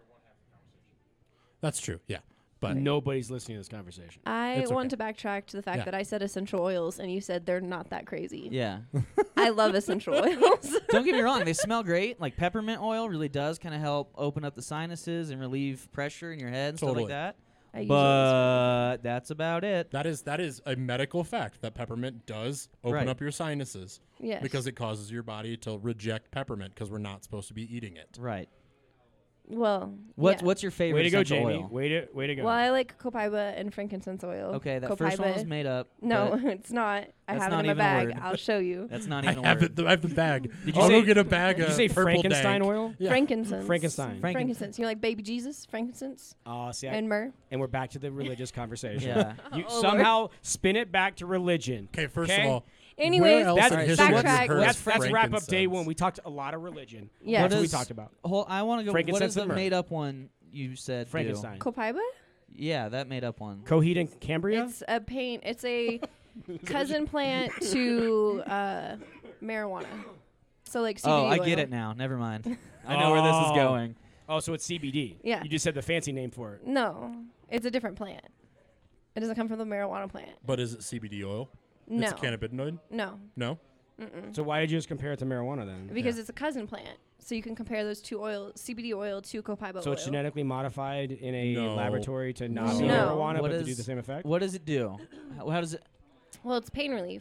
That's true. Yeah. But Nobody's listening to this conversation. I It's want okay. to backtrack to the fact Yeah. that I said essential oils and you said they're not that crazy. Yeah. I love essential oils. Don't get me wrong; they smell great. Like peppermint oil really does kind of help open up the sinuses and relieve pressure in your head and Totally. stuff like that. I use But that's about it. that is that is a medical fact that peppermint does open Right. up your sinuses. Yes. Because it causes your body to reject peppermint because we're not supposed to be eating it. Right. Well, What's yeah. what's your favorite Way to go, essential Jamie. oil? Way to way to go. Well, I like copaiba and frankincense oil. Okay, that first one Copaiba- was made up. No, but it's not. I That's have not it in my even a bag. word. I'll show you. That's not I even a have word. it. I have the bag. Did you I'll say- go get a bag Did of you say purple Frankenstein dank. oil? Yeah. Frankincense. Frankenstein. Franken- Frankincense. You know, like baby Jesus, frankincense, Oh, see, I, and myrrh. and we're back to the religious conversation. Yeah. You Oh, Lord. somehow spin it back to religion. Okay, first Okay? of all, Anyways, where else That's, in Alright, history so have you what's- heard that's, of that's wrap up day frankincense? one. We talked a lot of religion. Yeah. That's what we is- talked about. Whole, I want to go. What Frankincense is the and myrrh. made up one you said? do? Frankenstein. Copaiba? Yeah, that made up one. Coheed and Cambria? It's a paint. It's a cousin plant to uh, marijuana. So like C B D Oh, I oil. get it now. Never mind. I know where this is Oh. going. Oh, so it's C B D. Yeah. You just said the fancy name for it. No, it's a different plant. It doesn't come from the marijuana plant. But is it C B D oil? No. It's cannabinoid? No, No? Mm-mm. So why did you just compare it to marijuana then? because it's a cousin plant. So you can compare those two oils, C B D oil to copaiba So oil. it's genetically modified in a No. laboratory to not be No. marijuana, What but to do is- the same effect? What does it do? How, how does it? Well, it's pain relief.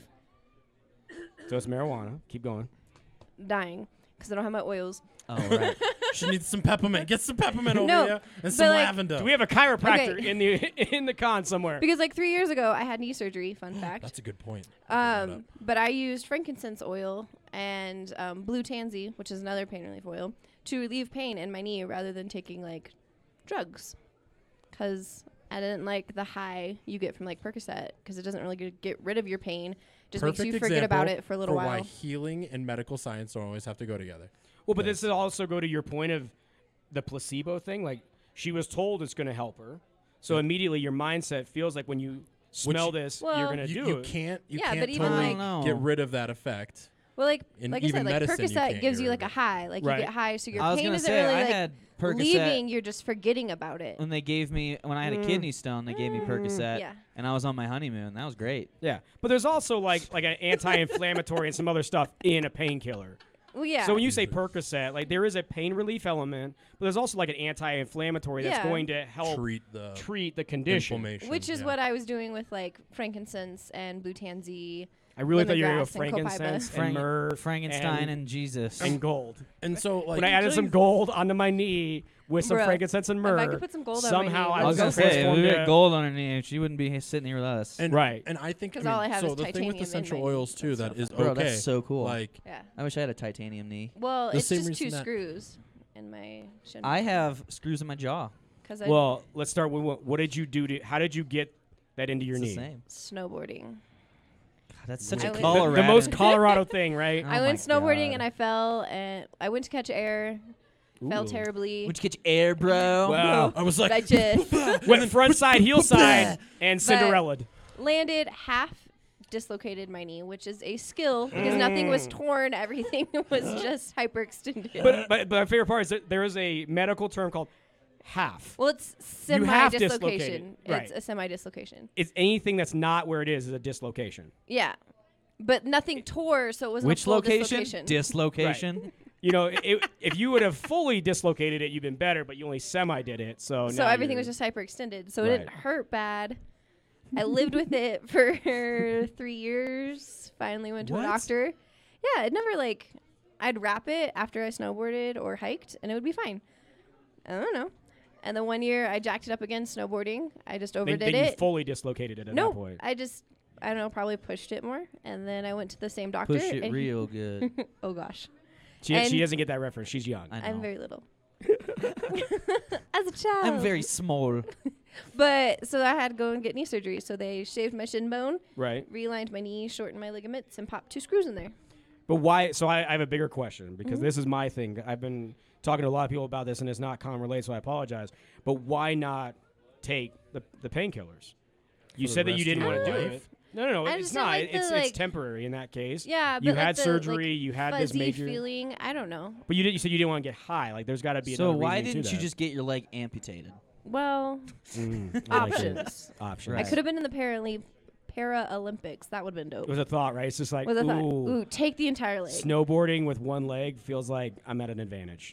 So it's marijuana. Keep going. Dying because I don't have my oils. Oh, right. She needs some peppermint. Get some peppermint over No, here and but some like- lavender. Do we have a chiropractor Okay. in the in the con somewhere? Because like three years ago, I had knee surgery. Fun fact. That's a good point. I'll bring that Um, up. but I used frankincense oil and um, blue tansy, which is another pain relief oil, to relieve pain in my knee rather than taking like drugs. Because I didn't like the high you get from like Percocet because it doesn't really get, get rid of your pain. Just Perfect makes you forget about example it for a little for while. why healing and medical science don't always have to go together. Well, but this would also go to your point of the placebo thing. Like she was told it's going to help her, so immediately your mindset feels like when you smell this, Well- you're going to You, do you it. can't you Yeah, can't but even, totally like- No. get rid of that effect. Well, like In like I even said, like medicine, you Percocet can't gives get you rid like of a it. high, like Right. you get high, so your I was pain gonna isn't say really I like had Percocet leaving. You're just forgetting about it. when they gave me when I had a Mm. kidney stone. They gave me Percocet, Yeah. and I was on my honeymoon. That was great. Yeah, but there's also like like an anti-inflammatory and some other stuff in a painkiller. Well, yeah. So when you say Percocet, like there is a pain relief element, but there's also like an anti-inflammatory that's Yeah. going to help Treat the treat the condition. inflammation. Which is yeah. what I was doing with like frankincense and blue tansy. I really thought you were going to go lemongrass and frankincense copaiba. and myrrh, Frankenstein and, and Jesus. and gold. And so, like, when I added some gold onto my knee with some Bruh, frankincense and if myrrh, I could put some gold on my somehow knee, I I was was gonna say, if transformed we to- had gold on her knee, she wouldn't be sitting here with us. And, Right. And I think 'Cause I mean, all I have so is the thing with titanium in essential my oils too knee. that is Bro, okay. that's so cool. Like Yeah. I wish I had a titanium knee. Well, The it's same just two reason that- screws in my shin. I have screws in my jaw. Cause I Well, let's start with what, what did you do to? How did you get that into your It's knee? the same. snowboarding. God, that's such I a went- The, Colorado. the most Colorado thing, right? Oh I went my snowboarding God. and I fell and I went to catch air, fell Ooh. terribly. Would you catch air, bro? Wow. I was but like, I just Went front side, heel side, and But- Cinderella. landed half dislocated my knee, which is a skill because nothing was torn, everything was just hyperextended. But, but but my favorite part is that there is a medical term called half. well, it's You have semi-dislocation. dislocated, right. It's a semi-dislocation. It's anything that's not where it is is a dislocation. Yeah, but nothing tore, so it wasn't Which a full location? dislocation. Dislocation. You know, it, if you would have fully dislocated it, you'd been better, but you only semi did it. So so now everything you're- was just hyperextended, so Right. it didn't hurt bad. I lived with it for three years. Finally went to What? a doctor. Yeah, it never like I'd wrap it after I snowboarded or hiked, and it would be fine. I don't know. And the one year I jacked it up again snowboarding. I just then, overdid then you it. fully dislocated it at no, that point. I just I don't know, probably pushed it more, and then I went to the same doctor. Push it and he- real good. oh gosh, She, and- she doesn't get that reference. She's young. I know. I'm very little. As a child, I'm very small. But so I had to go and get knee surgery. So they shaved my shin bone, Right. realigned my knee, shortened my ligaments, and popped two screws in there. But why? So I, I have a bigger question because Mm-hmm. this is my thing. I've been talking to a lot of people about this, and it's not common related, so I apologize. But why not take the the painkillers? You For the said that you rest didn't of want to your do life? it. No, no, no. I it's just don't not. like the, it's like- it's temporary in that case. Yeah, You but had like the, surgery. Like you had fuzzy this major. feeling. I don't know. But you did. You said you didn't want to get high. Like there's got to be. So another why reasoning to didn't you that. just get your leg amputated? Well, Mm, I like it. options. Options. I could have been in the Paralympics. Paralympics. That would have been dope. It was a thought, right? It's just like, Was a thought. ooh, Ooh, take the entire leg. snowboarding with one leg feels like I'm at an advantage.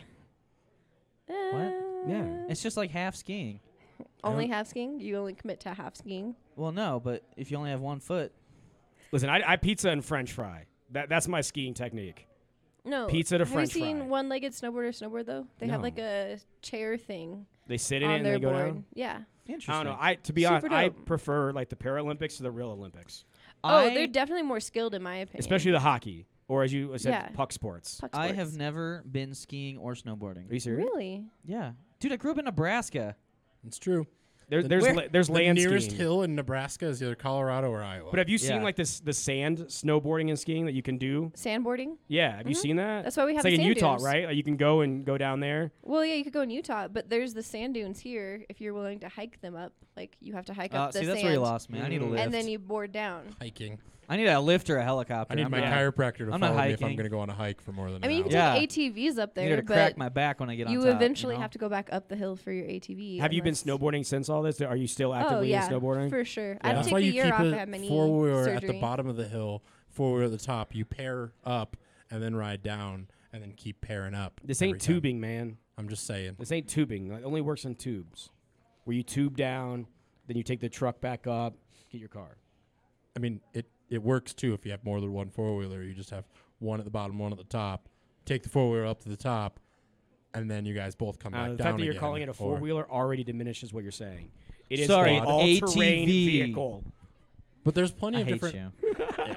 Uh, Yeah. It's just like half skiing. Only half skiing. You only commit to half skiing. Well, no, but if you only have one foot, Listen, I, I pizza and French fry. That that's my skiing technique. No. Pizza to have French you seen fry. one-legged snowboarder snowboard though? They have No. like a chair thing They sit in on it and their they go board. down. Yeah. interesting. I don't know. I to be Super honest, I dope. prefer like the Paralympics to the real Olympics, Oh, I, they're definitely more skilled in my opinion. especially the hockey or as you said, Yeah. puck sports. Puck I sports. have never been skiing or snowboarding. Are you serious? Really? Yeah, dude, I grew up in Nebraska. It's true. There, The- there's Where- la- there's The land nearest skiing. hill in Nebraska is either Colorado or Iowa. But have you seen Yeah. like this the sand snowboarding and skiing that you can do? Sandboarding? Yeah, have you Mhm. seen that? That's why we have It's like the in sand Utah, dunes. right? Like you can go and go down there. Well, yeah, you could go in Utah, but there's the sand dunes here. If you're willing to hike them up, like you have to hike Uh, up the see, sand, that's where you lost me. I need a Mhm. lift. and then you board down. hiking. I need a lift or a helicopter. I need I'm my not- chiropractor to I'm not follow me if I'm hiking. going to go on a hike for more than I mean, you an can hour. Yeah. take A T Vs up I need there, to but crack my back when I get on you top. eventually you know? have to go back up the hill for your A T V. Have you been unless- snowboarding since all this? Are you still Oh actively yeah, in snowboarding? for sure. Yeah. I had That's to why take you a year keep off. I a had my knee four wheeler at the surgery. bottom of the hill, four wheeler at the top. You pair up and then ride down and then keep pairing up. This every ain't time. tubing, man. I'm just saying. This ain't tubing. It only works in tubes. Where you tube down, then you take the truck back up, get your car. I mean, it, it works too if you have more than one four wheeler. You just have one at the bottom, one at the top. Take the four wheeler up to the top, and then you guys both come Uh, back the down fact that you're again, calling it a or- four wheeler already diminishes what you're saying. It is Sorry, an an all-terrain A T V. vehicle. But there's plenty I of hate different. you.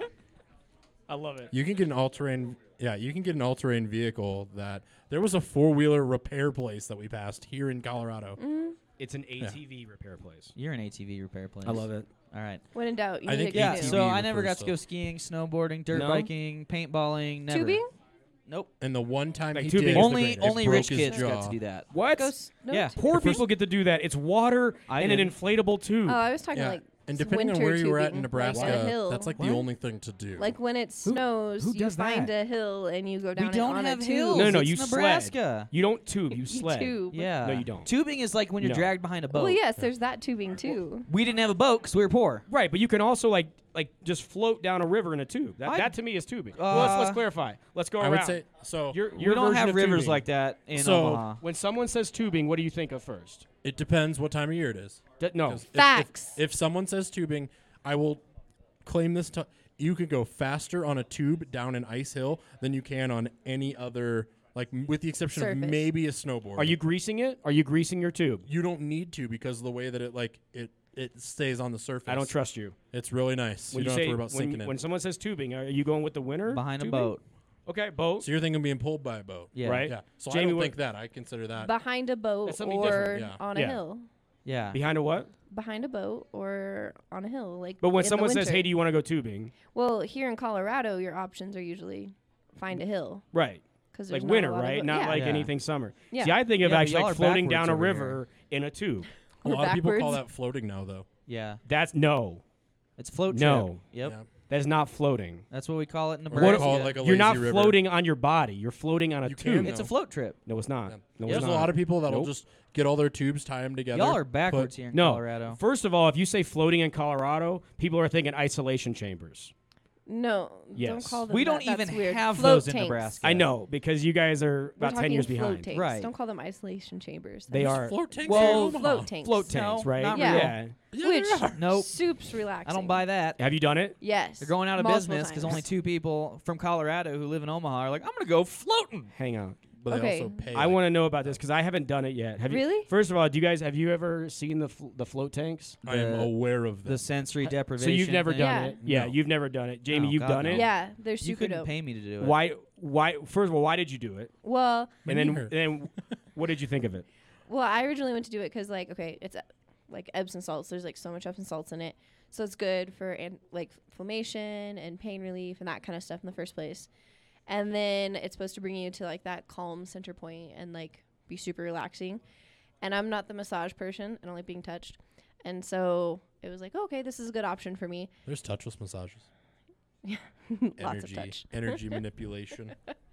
I love it. You can get an all-terrain. Yeah, you can get an all-terrain vehicle that there was a four-wheeler repair place that we passed here in Colorado. Mm-hmm. It's an A T V repair place. You're an A T V repair place. I love it. All right. When in doubt, you I need think a Yeah, A T V canoe. so I never got refers to to- go skiing, snowboarding, dirt No? biking, paintballing, never. Tubing? Nope. And the one time Like he tubing did, is the Only greatest. it only broke rich his kids got jaw. to do that. What? Ghost? No? Yeah. Poor The first- people get to do that. It's water I in an didn't. inflatable tube. Oh, I was talking Yeah. like And It's depending on winter where you were at in tubing, like Nebraska, a hill. that's like What? the only thing to do. Like when it Who- snows, who you does find that? a hill and you go down We it don't on have a tube. hills. No, no, no. It's You Nebraska. sled. You don't tube. You You sled. tube. Yeah. No, you don't. Tubing is like when you're No. dragged behind a boat. Well, yes, there's that tubing too. We didn't have a boat because we were poor. Right, but you can also like like just float down a river in a tube. That, I- that to me is tubing. well, let's, let's Uh, clarify. Let's go I around. would say so. Your, We your don't version have of rivers tubing. like that in So- Omaha. When someone says tubing, what do you think of first? It depends what time of year it is. D- no. 'Cause if- Facts. If, if someone says tubing, I will claim this. T- you can go faster on a tube down an ice hill than you can on any other, like m- with the exception Surface. of maybe a snowboard. Are you greasing it? Are you greasing your tube? You don't need to because of the way that it like it it stays on the surface. I don't trust you. It's really nice. When you don't say, have to worry about when, sinking when in. someone says tubing, are you going with the winner? Behind a tubing? boat. Okay, boat. So you're thinking of being pulled by a boat. Yeah. Right. Yeah. So Jamie, I don't what- think that. I consider that. Behind a boat That's something or different, yeah. on a Yeah. hill. Yeah. Behind a what? Behind a boat or on a hill. Like But when in the someone says, winter. "Hey, do you want to go tubing?" Well, here in Colorado, your options are usually find a hill. Right. Because Like winter, right? Not yeah. like Yeah. anything summer. Yeah. See, I think of Yeah, but actually y'all like are floating down backwards a over river in a tube. a We're lot of people call backwards. that floating now, though. Yeah. That's no. It's float trip. No. Yep. Yeah. That is not floating. That's what we call it in Or Nebraska. they call it like a You're not lazy river. floating on your body. You're floating on a You tube. can, It's a though. float trip. No, it's not. Yeah. No, There's it's a not. lot of people that'll Nope. just get all their tubes, tie them together. Y'all are backwards put- here in No. Colorado. First of all, if you say floating in Colorado, people are thinking isolation chambers. No, don't Yes. call them We that. don't That's even weird. have Float those in tanks. Nebraska. I know because you guys are We're about ten talking years float behind. Tanks. Right. Don't call them isolation chambers. They They're are. Float tanks Well, are Omaha. float tanks. Float tanks, No, right? not Yeah. real. Yeah. Yeah, Which they are. Nope. soup's relaxing. I don't buy that. Have you done it? Yes. They're going out of multiple business because times. only two people from Colorado who live in Omaha are like, I'm gonna go floating. Hang on. But they Okay. also pay. I like- want to know about this because I haven't done it yet. Have you? Really? First of all, do you guys have you ever seen the fl- the float tanks? I am the- aware of The them. sensory So deprivation. you've never thing. done Yeah. it? Yeah, No. you've never done it. Jamie, Oh, you've God, done no. it. Yeah, they're You super couldn't dope. pay me to do it. Why? Why? First of all, why did you do it? Well, And then, neither. and then, what did you think of it? well, I originally went to do it because, like, okay, it's uh, like Epsom salts. There's like so much Epsom salts in it, so it's good for an- like inflammation and pain relief and that kind of stuff in the first place. And then it's supposed to bring you to like that calm center point and like be super relaxing. And I'm not the massage person. I don't like being touched. And so it was like, okay, this is a good option for me. There's touchless massages. Lots energy, of touch. energy manipulation.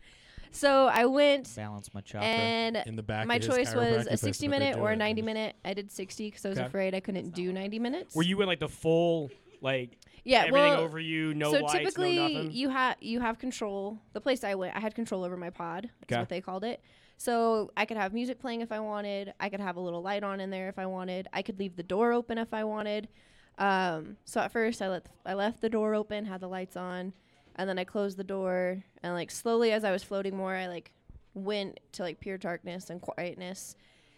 So I went Balance my chopper. and In the back my of his choice was chiropractic a place, sixty but they minute do or it a ninety and just- minute. I did sixty because I was Okay. afraid I couldn't do ninety minutes. Were you in like the full like yeah, everything well, over you, no so lights, typically no nothing? you have you have control. The place I went, I had control over my pod. That's Okay. what they called it. So I could have music playing if I wanted. I could have a little light on in there if I wanted. I could leave the door open if I wanted. Um, so at first I let I left the door open, had the lights on, and then I closed the door. And like slowly as I was floating more, I like went to like pure darkness and quietness.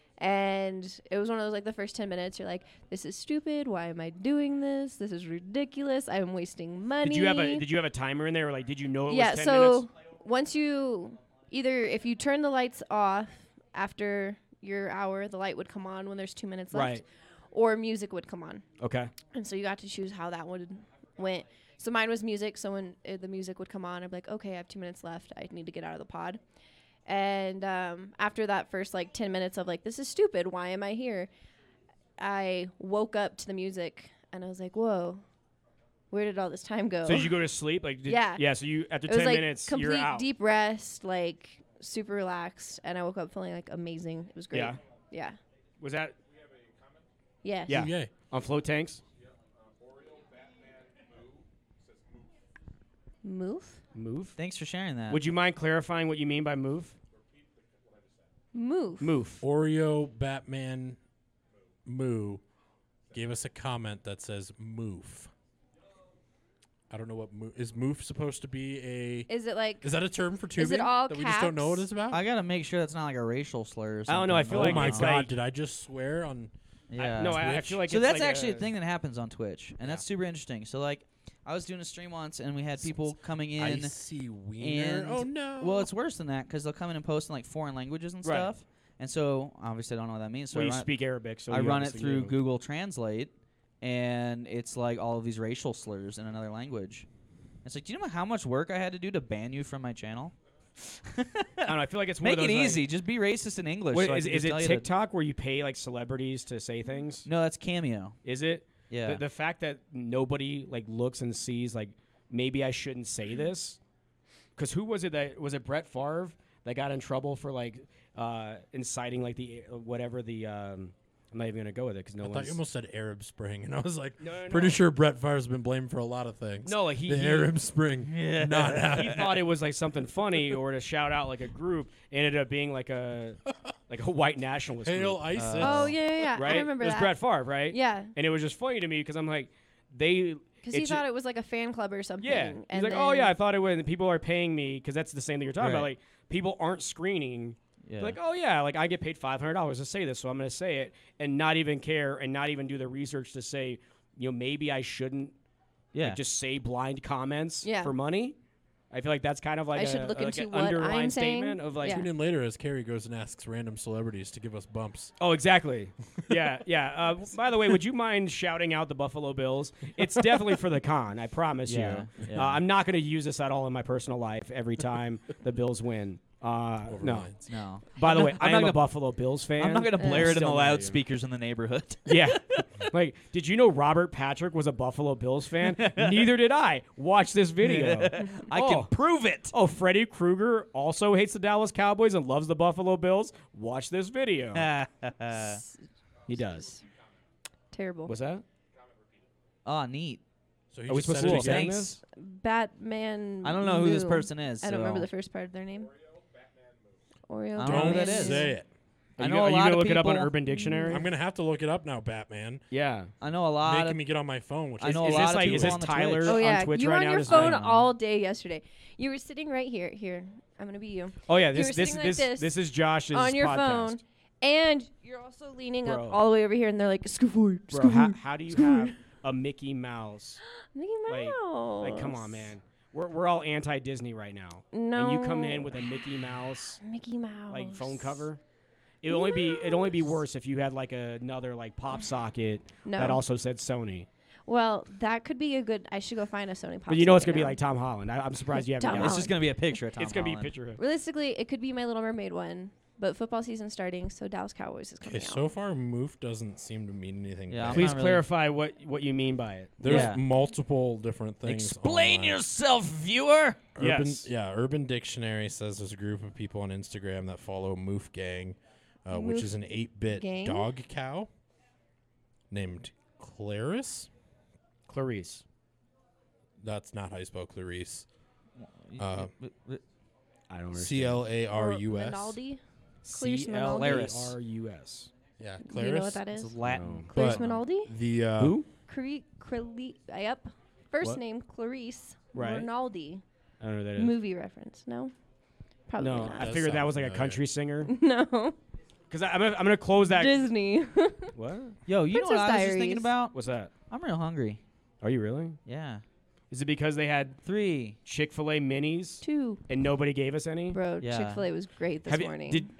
And it was one of those like the first ten minutes you're like, this is stupid, why am I doing this, this is ridiculous, I'm wasting money. Did you have a Did you have a timer in there? Or like, did you know it yeah was ten so minutes? once you either if you turn the lights off after your hour, the light would come on when there's two minutes left, Right. or music would come on. Okay. And so you got to choose how that would went. So mine was music. So when uh, the music would come on, I'd be like, okay, I have two minutes left. I need to get out of the pod. And um, after that first like ten minutes of like, this is stupid, why am I here? I woke up to the music and I was like, whoa, where did all this time go? So did you go to sleep? Like, did, Yeah. Yeah. So you after it was ten like minutes, complete you're out. deep rest, like super relaxed, and I woke up feeling like amazing. It was great. Yeah. Yeah. Was that? Yes. Yeah. Yay. On float tanks. Move. Move. Thanks for sharing that. Would you mind clarifying what you mean by move? Move. Move. Oreo Batman Moo gave us a comment that says moof. I don't know what moo is. Moof supposed to be a? Is it like? Is that a term for tubing Is it all that caps? we just don't know what it's about? I gotta make sure that's not like a racial slur. Or I something. don't know, I feel oh like my it's god! like- Did I just swear on? Yeah. I, no, I, I Twitch? feel like so it's that's like actually a, a thing that happens on Twitch, and that's super interesting. So like, I was doing a stream once, and we had people coming in. Icy wiener. And Oh no! Well, it's worse than that because they'll come in and post in like foreign languages and Right. stuff. And so obviously I don't know what that means. So Well, I you run, speak Arabic, so I you run it obviously through do. Google Translate, and it's like all of these racial slurs in another language. It's like, do you know how much work I had to do to ban you from my channel? I don't know. I feel like it's one Make of it those, like- easy. Just be racist in English. Wait, so I is can is just it tell you that- TikTok where you pay like celebrities to say things? No, that's Cameo. Is it? Yeah. The, the fact that nobody like looks and sees like maybe I shouldn't say this, because who was it that was it Brett Favre that got in trouble for like uh, inciting like the uh, whatever the. Um, I'm not even gonna go with it because no I one's. thought you almost said Arab Spring, and I was like, No, no, pretty no. sure Brett Favre's been blamed for a lot of things. No, like he, the he Arab Spring, Yeah. not he happening. thought it was like something funny or to shout out like a group. It ended up being like a like a white nationalist. Hail group. ISIS. Oh, yeah, yeah, yeah. I Right? remember it was that. Brett Favre, right? Yeah. And it was just funny to me because I'm like, they. Because he thought it was like a fan club or something. Yeah. He's and like, then oh yeah, I thought it was. And people are paying me because that's the same thing you're talking about. Right. Like people aren't screening. Yeah. Like, oh yeah, like I get paid five hundred dollars to say this, so I'm going to say it and not even care and not even do the research to say, you know, maybe I shouldn't. Yeah. like, just say blind comments Yeah. for money. I feel like that's kind of like I a, should look like into an what I'm underlying saying. statement of like. Yeah. Tune in later as Carrie goes and asks random celebrities to give us bumps. Oh, exactly. Yeah, yeah. Uh, by the way, would you mind shouting out the Buffalo Bills? It's definitely for the con. I promise Yeah, you. yeah. Uh, I'm not going to use this at all in my personal life every time the Bills win. Uh, no. Overlines. No. By the I'm way, not- I I'm am not a gonna- Buffalo Bills fan. I'm not gonna Uh, blare it in the Still not you. loudspeakers in the neighborhood. Yeah. Like, did you know Robert Patrick was a Buffalo Bills fan? Neither did I. Watch this video. I Oh. can prove it. Oh, Freddy Krueger also hates the Dallas Cowboys and loves the Buffalo Bills. Watch this video. He does. Terrible. What's that? Oh, neat. So he Are we just supposed said to it be again? saying Thanks. this? Batman. I don't know who this Moo. person is, I don't remember so- the first part of their name. Oreo. I don't know who that Batman is. Moo. Say it. Are I you, know are a you lot gonna of look it up on people- Urban Dictionary? I'm gonna have to look it up now, Batman. yeah. I know a lot Making of. me get on my phone, which I is know a is lot this of like people is this on the Tyler Twitch. Oh yeah, on Twitch you right were now? on your Just- phone I know. all day yesterday. You were sitting right here. Here, I'm gonna be you. Oh yeah, You this were this sitting this like this this is Josh's on your podcast. phone, and you're also leaning Bro. up all the way over here, and they're like, "Scavoid, Bro, how, Scavoid, how do you Scavoid." have a Mickey Mouse? Mickey Like, Mouse? like come on, man. We're we're all anti Disney right now. No. And you come in with a Mickey Mouse Mickey Mouse. like phone cover. It would only be it'd only be worse if you had like another like pop socket No. that also said Sony. Well, that could be a good. I should go find a Sony pop. But you know it's socket gonna be now. like Tom Holland. I, I'm surprised you haven't. Tom got It's it. just gonna be a picture of Tom It's gonna be a Holland. picture of. Realistically, it could be my Little Mermaid one, but football season's starting, so Dallas Cowboys is coming Okay, out. so far, moof doesn't seem to mean anything. Yeah, bad. I'm Please not really- clarify what what you mean by it. There's Yeah. multiple different things. Explain online. yourself, viewer. Urban, Yes. Yeah, Urban Dictionary says there's a group of people on Instagram that follow Moof Gang, uh, which Moof is an eight-bit Gang? dog cow named Clarice. Clarice. That's not how you spell Clarice. Uh, I don't C L A R U S. Minaldi? Clarice C L Minaldi? A R U S. Yeah, Do Clarice. you know what that is? It's Latin. No. Clarice But Minaldi? The uh, Who? Cre- Crele- yep. First What? name Clarice Right. Rinaldi. I don't know who that is. Movie reference? No. Probably No, not. I Does figured that sound was like a familiar. country singer. no. Because I'm gonna, I'm gonna close that. Disney. What? Yo, you know what Princess I was just thinking Diaries. about? What's that? I'm real hungry. Are you really? Yeah. Is it because they had Three. Chick-fil-A minis Two. and nobody gave us any? Bro, Yeah. Chick-fil-A was great this Have you- morning. did-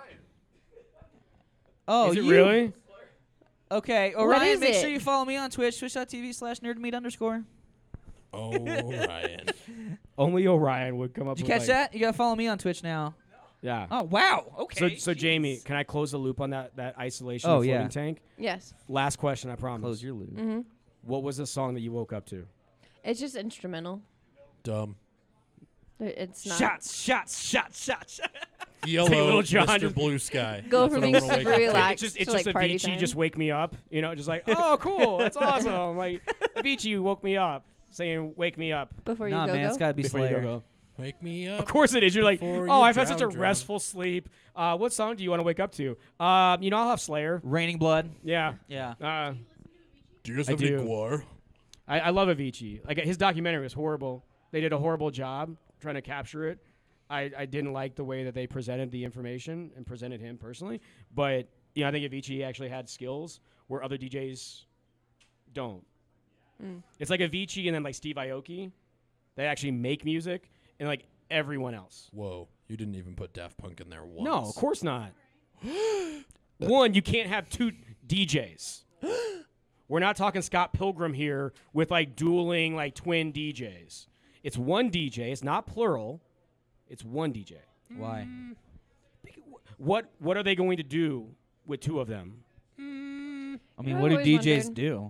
Oh, is it you- really? Okay, What Orion, is make it? sure you follow me on Twitch, twitch.tv slash nerdmeat underscore. Oh, Ryan. Only Orion would come up Did with you catch like, that? You gotta follow me on Twitch now. Yeah. Oh, wow. So, Okay. so Jamie, can I close the loop on that, that isolation Oh, floating yeah. tank? yes. Last question, I promise. Close your loop. Mm-hmm. What was the song that you woke up to? It's just instrumental. Dumb. There- It's not. Shots, shots, shots, shots. Yellow, Little John Mister just- Blue Sky. Go That's from what being I'm gonna wake super up to. relaxed It's just, to it's like just party Avicii time. just wake me up. You know, just like, oh, cool. That's awesome. Like, Avicii woke me up saying, wake me up. Before you Nah, go man, go. it's gotta be Before you Slayer. go, go. Wake me up. Of course it is. You're like, Before oh, you I've had such a drown, drown. restful sleep. Uh, what song do you want to wake up to? Um, you know, I'll have Slayer. Raining Blood. Yeah. Yeah. Uh, Do you guys I have any do. guar? I, I love Avicii. Like his documentary was horrible. They did a horrible job trying to capture it. I, I didn't like the way that they presented the information and presented him personally. But you know, I think Avicii actually had skills where other D Js don't. Mm. It's like Avicii and then like Steve Aoki. They actually make music and like everyone else. Whoa, you didn't even put Daft Punk in there once. No, of course not. One, you can't have two D Js. We're not talking Scott Pilgrim here with like dueling like twin D Js. It's one D J. It's not plural. It's one D J. Why? What What are they going to do with two of them? I mean, I've what do always D Js wondered. do?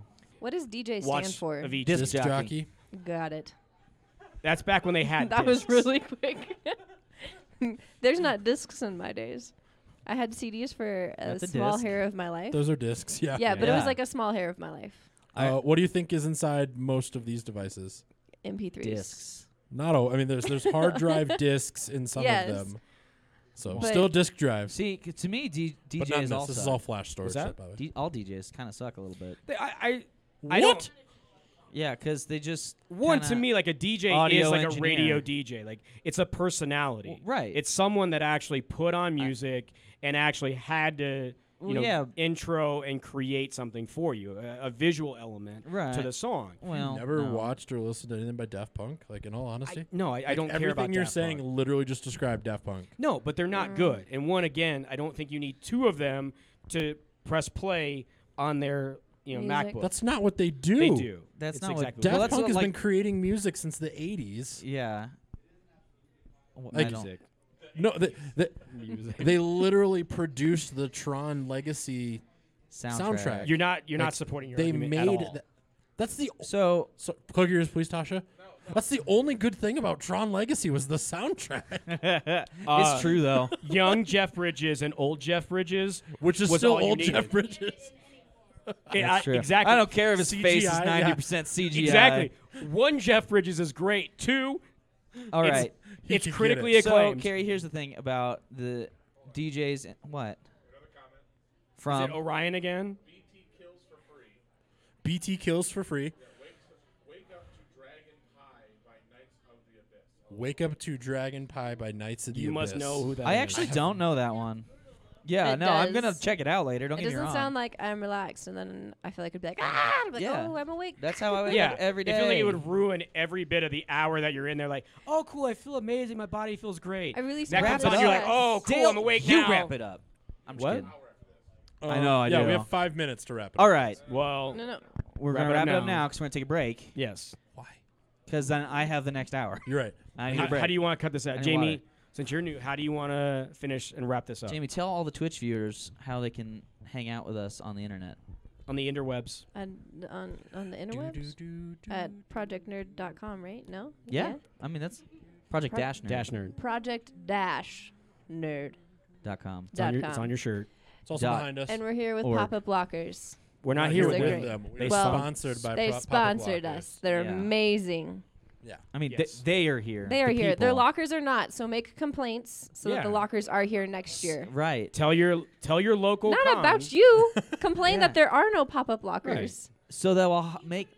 What does D J stand Watch for? Avicii. Disc, Disc jockey. jockey. Got it. That's back when they had that discs. was really quick. There's not discs in my days. I had C Ds for a That's a small disc. hair of my life. Those are discs, yeah. Yeah, but it was Yeah. like a small hair of my life. Uh, what do you think is inside most of these devices? M P threes. Discs. Not all. I mean, there's there's hard drive discs in some Yes. of them. So But- still disk drives. See, c- to me, D- But not DJs this. all This is suck. all flash storage that? shit, by the way. D- all D Js kind of suck a little bit. They- I, I, I What? don't. Yeah, because they just One, to kinda me, like a D J audio is like engineer. a radio D J. Like it's a personality. Well, right. It's someone that actually put on music and actually had to, you Well, know, yeah. intro and create something for you, a, a visual element Right. to the song. Well, Never no. watched or listened to anything by Daft Punk. Like in all honesty, no, I, I Like, don't care everything about you're Daft saying. Punk. Literally just described Daft Punk. No, but they're not good. And one again, I don't think you need two of them to press play on their, you know, Music. MacBook. That's not what they do. They do. That's It's not what- exactly Daft Well, that's Punk what, has like- been creating music since the eighties. Yeah. Well, I Like- don't- music. No, they, they, Music. they literally produced the Tron Legacy Soundtrack. soundtrack. You're not. You're Like, not supporting your They argument made at all. th- that's the So so plug your ears, please, Tasha. That's the only good thing about Tron Legacy was the soundtrack, Uh, it's true though. young Jeff Bridges and old Jeff Bridges, which is was still all you old needed. Jeff Bridges. Yeah, That's true. Exactly. I don't care if his C G I, face is yeah. ninety percent C G I. Exactly. One Jeff Bridges is great. Two, All it's, right. He it's could get critically it. So, acclaimed. Carrie, here's the thing about the D Js. and- What? Is From it Orion again? B T kills for free. Wake up to Dragon Pie by Knights of the You Abyss. must know who that is. I actually don't know that one. Yeah, It no, I'm gonna does. check it out later. Don't It get me doesn't wrong. sound like I'm relaxed, and then I feel like it'd be like, ah, I'm like, Yeah. oh, I'm awake. That's how I wake Yeah, up every day. I feel like it would ruin every bit of the hour that you're in there. Like, oh, cool, I feel amazing. My body feels great. I really that wrap comes it on, you're up. like, oh, cool, Dale, I'm awake you now. wrap it up. I'm just What? kidding. Uh, I know, I yeah, do. we have five minutes to wrap it. All up. right, Well, No, no. we're Wrap gonna it up wrap it up now. now because we're gonna take a break. yes. Why? Because then I have the next hour. You're right. I need How, a break. how do you want to cut this I out, need Jamie? water. Since you're new, how do you want to finish and wrap this up? Jamie, tell all the Twitch viewers how they can hang out with us on the internet. On the interwebs. And on on the interwebs at project nerd dot com, right? No. Yeah, I mean that's Project Pro- Dash Nerd Dash nerd. Project dash nerd dot com. It's on, dot your, it's com. on your shirt. It's also Dot. behind us. And we're here with Org. pop-up blockers. We're not Not here here with with them. them. They We're Well, sponsored by they Pro- Pop-Up sponsored Blockers. us. They're Yeah. amazing. Yeah. I mean, Yes. th- they are here. They are the here. Their people. lockers are not. So make complaints so that the Yeah. lockers are here next year. Right. Tell your tell your local. Not con. about you. Complain Yeah. that there are no pop-up lockers. So that will h- make.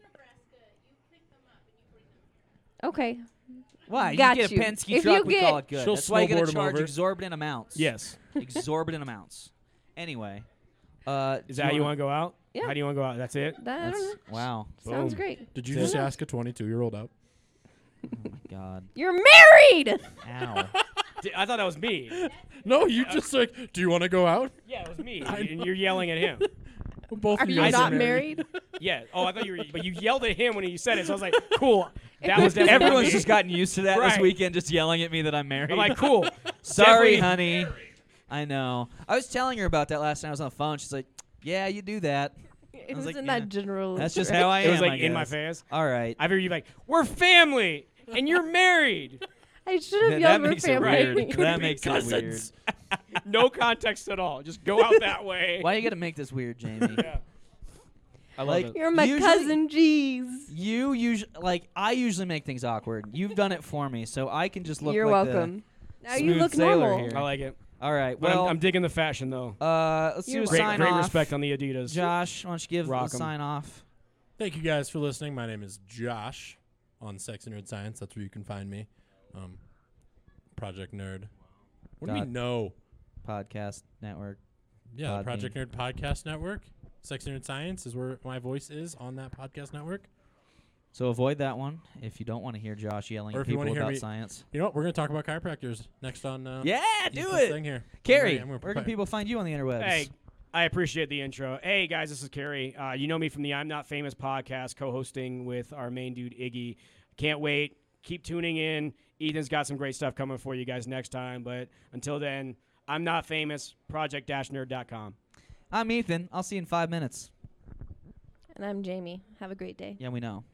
Okay. Why? Got you get a you. Penske If truck, you we call it get- good. She'll That's why you snowboard gotta 'em charge over. exorbitant amounts. Yes. exorbitant amounts. Anyway. Uh, Is do that how you wanna- want to go out? Yeah. How do you want to go out? That's it. That, I That's, don't know. wow. Sounds Boom. great. Did you That's just it. ask a twenty-two-year-old out? Oh my God. You're married. Ow. D- I thought that was me. No, you just like, do you want to go out? Yeah, it was me. and you're yelling at him. Both Are of you guys not are married? Yeah. Oh, I thought you were. But you yelled at him when he said it. So I was like, cool. That was definitely Everyone's me. just gotten used to that this Right. weekend, just yelling at me that I'm married. I'm like, cool. Sorry, Definitely- honey. I know. I was telling her about that last time I was on the phone. She's like, yeah, you do that. It I was was like, in yeah. that general. That's just how I am. It was like I in my guess. face. All right. I've heard you like, we're family, and you're married. I should have That, yelled that for makes it family. weird. That makes it weird. Cousins. No context at all. Just go out that way. Why you gotta make this weird, Jamie? Yeah. I love Like, it. You're my Usually- cousin. Jeez. You usually like I usually make things awkward. You've done it for me, so I can just look. You're like welcome. The Now you smooth look sailor normal. here. I like it. All right. But I'm- Well, I'm, digging the fashion though. uh, let's do You're a Great, sign great off. respect on the Adidas. Josh, why don't you give Rock the 'em. sign off? Thank you guys for listening. My name is Josh on Sex and Nerd Science. That's where you can find me. Um, Project Nerd. What do we Dot- know? Podcast network. Yeah, the Podbean. Project Nerd Podcast Network. Sex and Nerd Science is where my voice is on that podcast network. So avoid that one if you don't want to hear Josh yelling Or at if you people wanna hear about me- science. You know what? We're going to talk about chiropractors next on. Uh, Yeah, do Ethan's it. Thing here. Carrie, I'm gonna where can prepare. people find you on the interwebs? Hey, I appreciate the intro. Hey guys, this is Carrie. Uh, you know me from the I'm Not Famous podcast, co-hosting with our main dude Iggy. Can't wait. Keep tuning in. Ethan's got some great stuff coming for you guys next time. But until then, I'm Not Famous. project nerd dot com. I'm Ethan. I'll see you in five minutes. And I'm Jamie. Have a great day. Yeah, we know.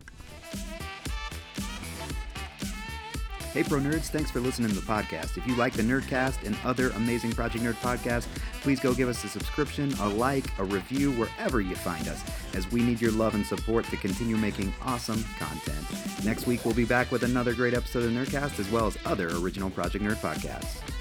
Hey Pro Nerds, thanks for listening to the podcast. If you like the Nerdcast and other amazing Project Nerd podcasts, please go give us a subscription, a like, a review, wherever you find us, as we need your love and support to continue making awesome content. Next week we'll be back with another great episode of Nerdcast, as well as other original Project Nerd podcasts.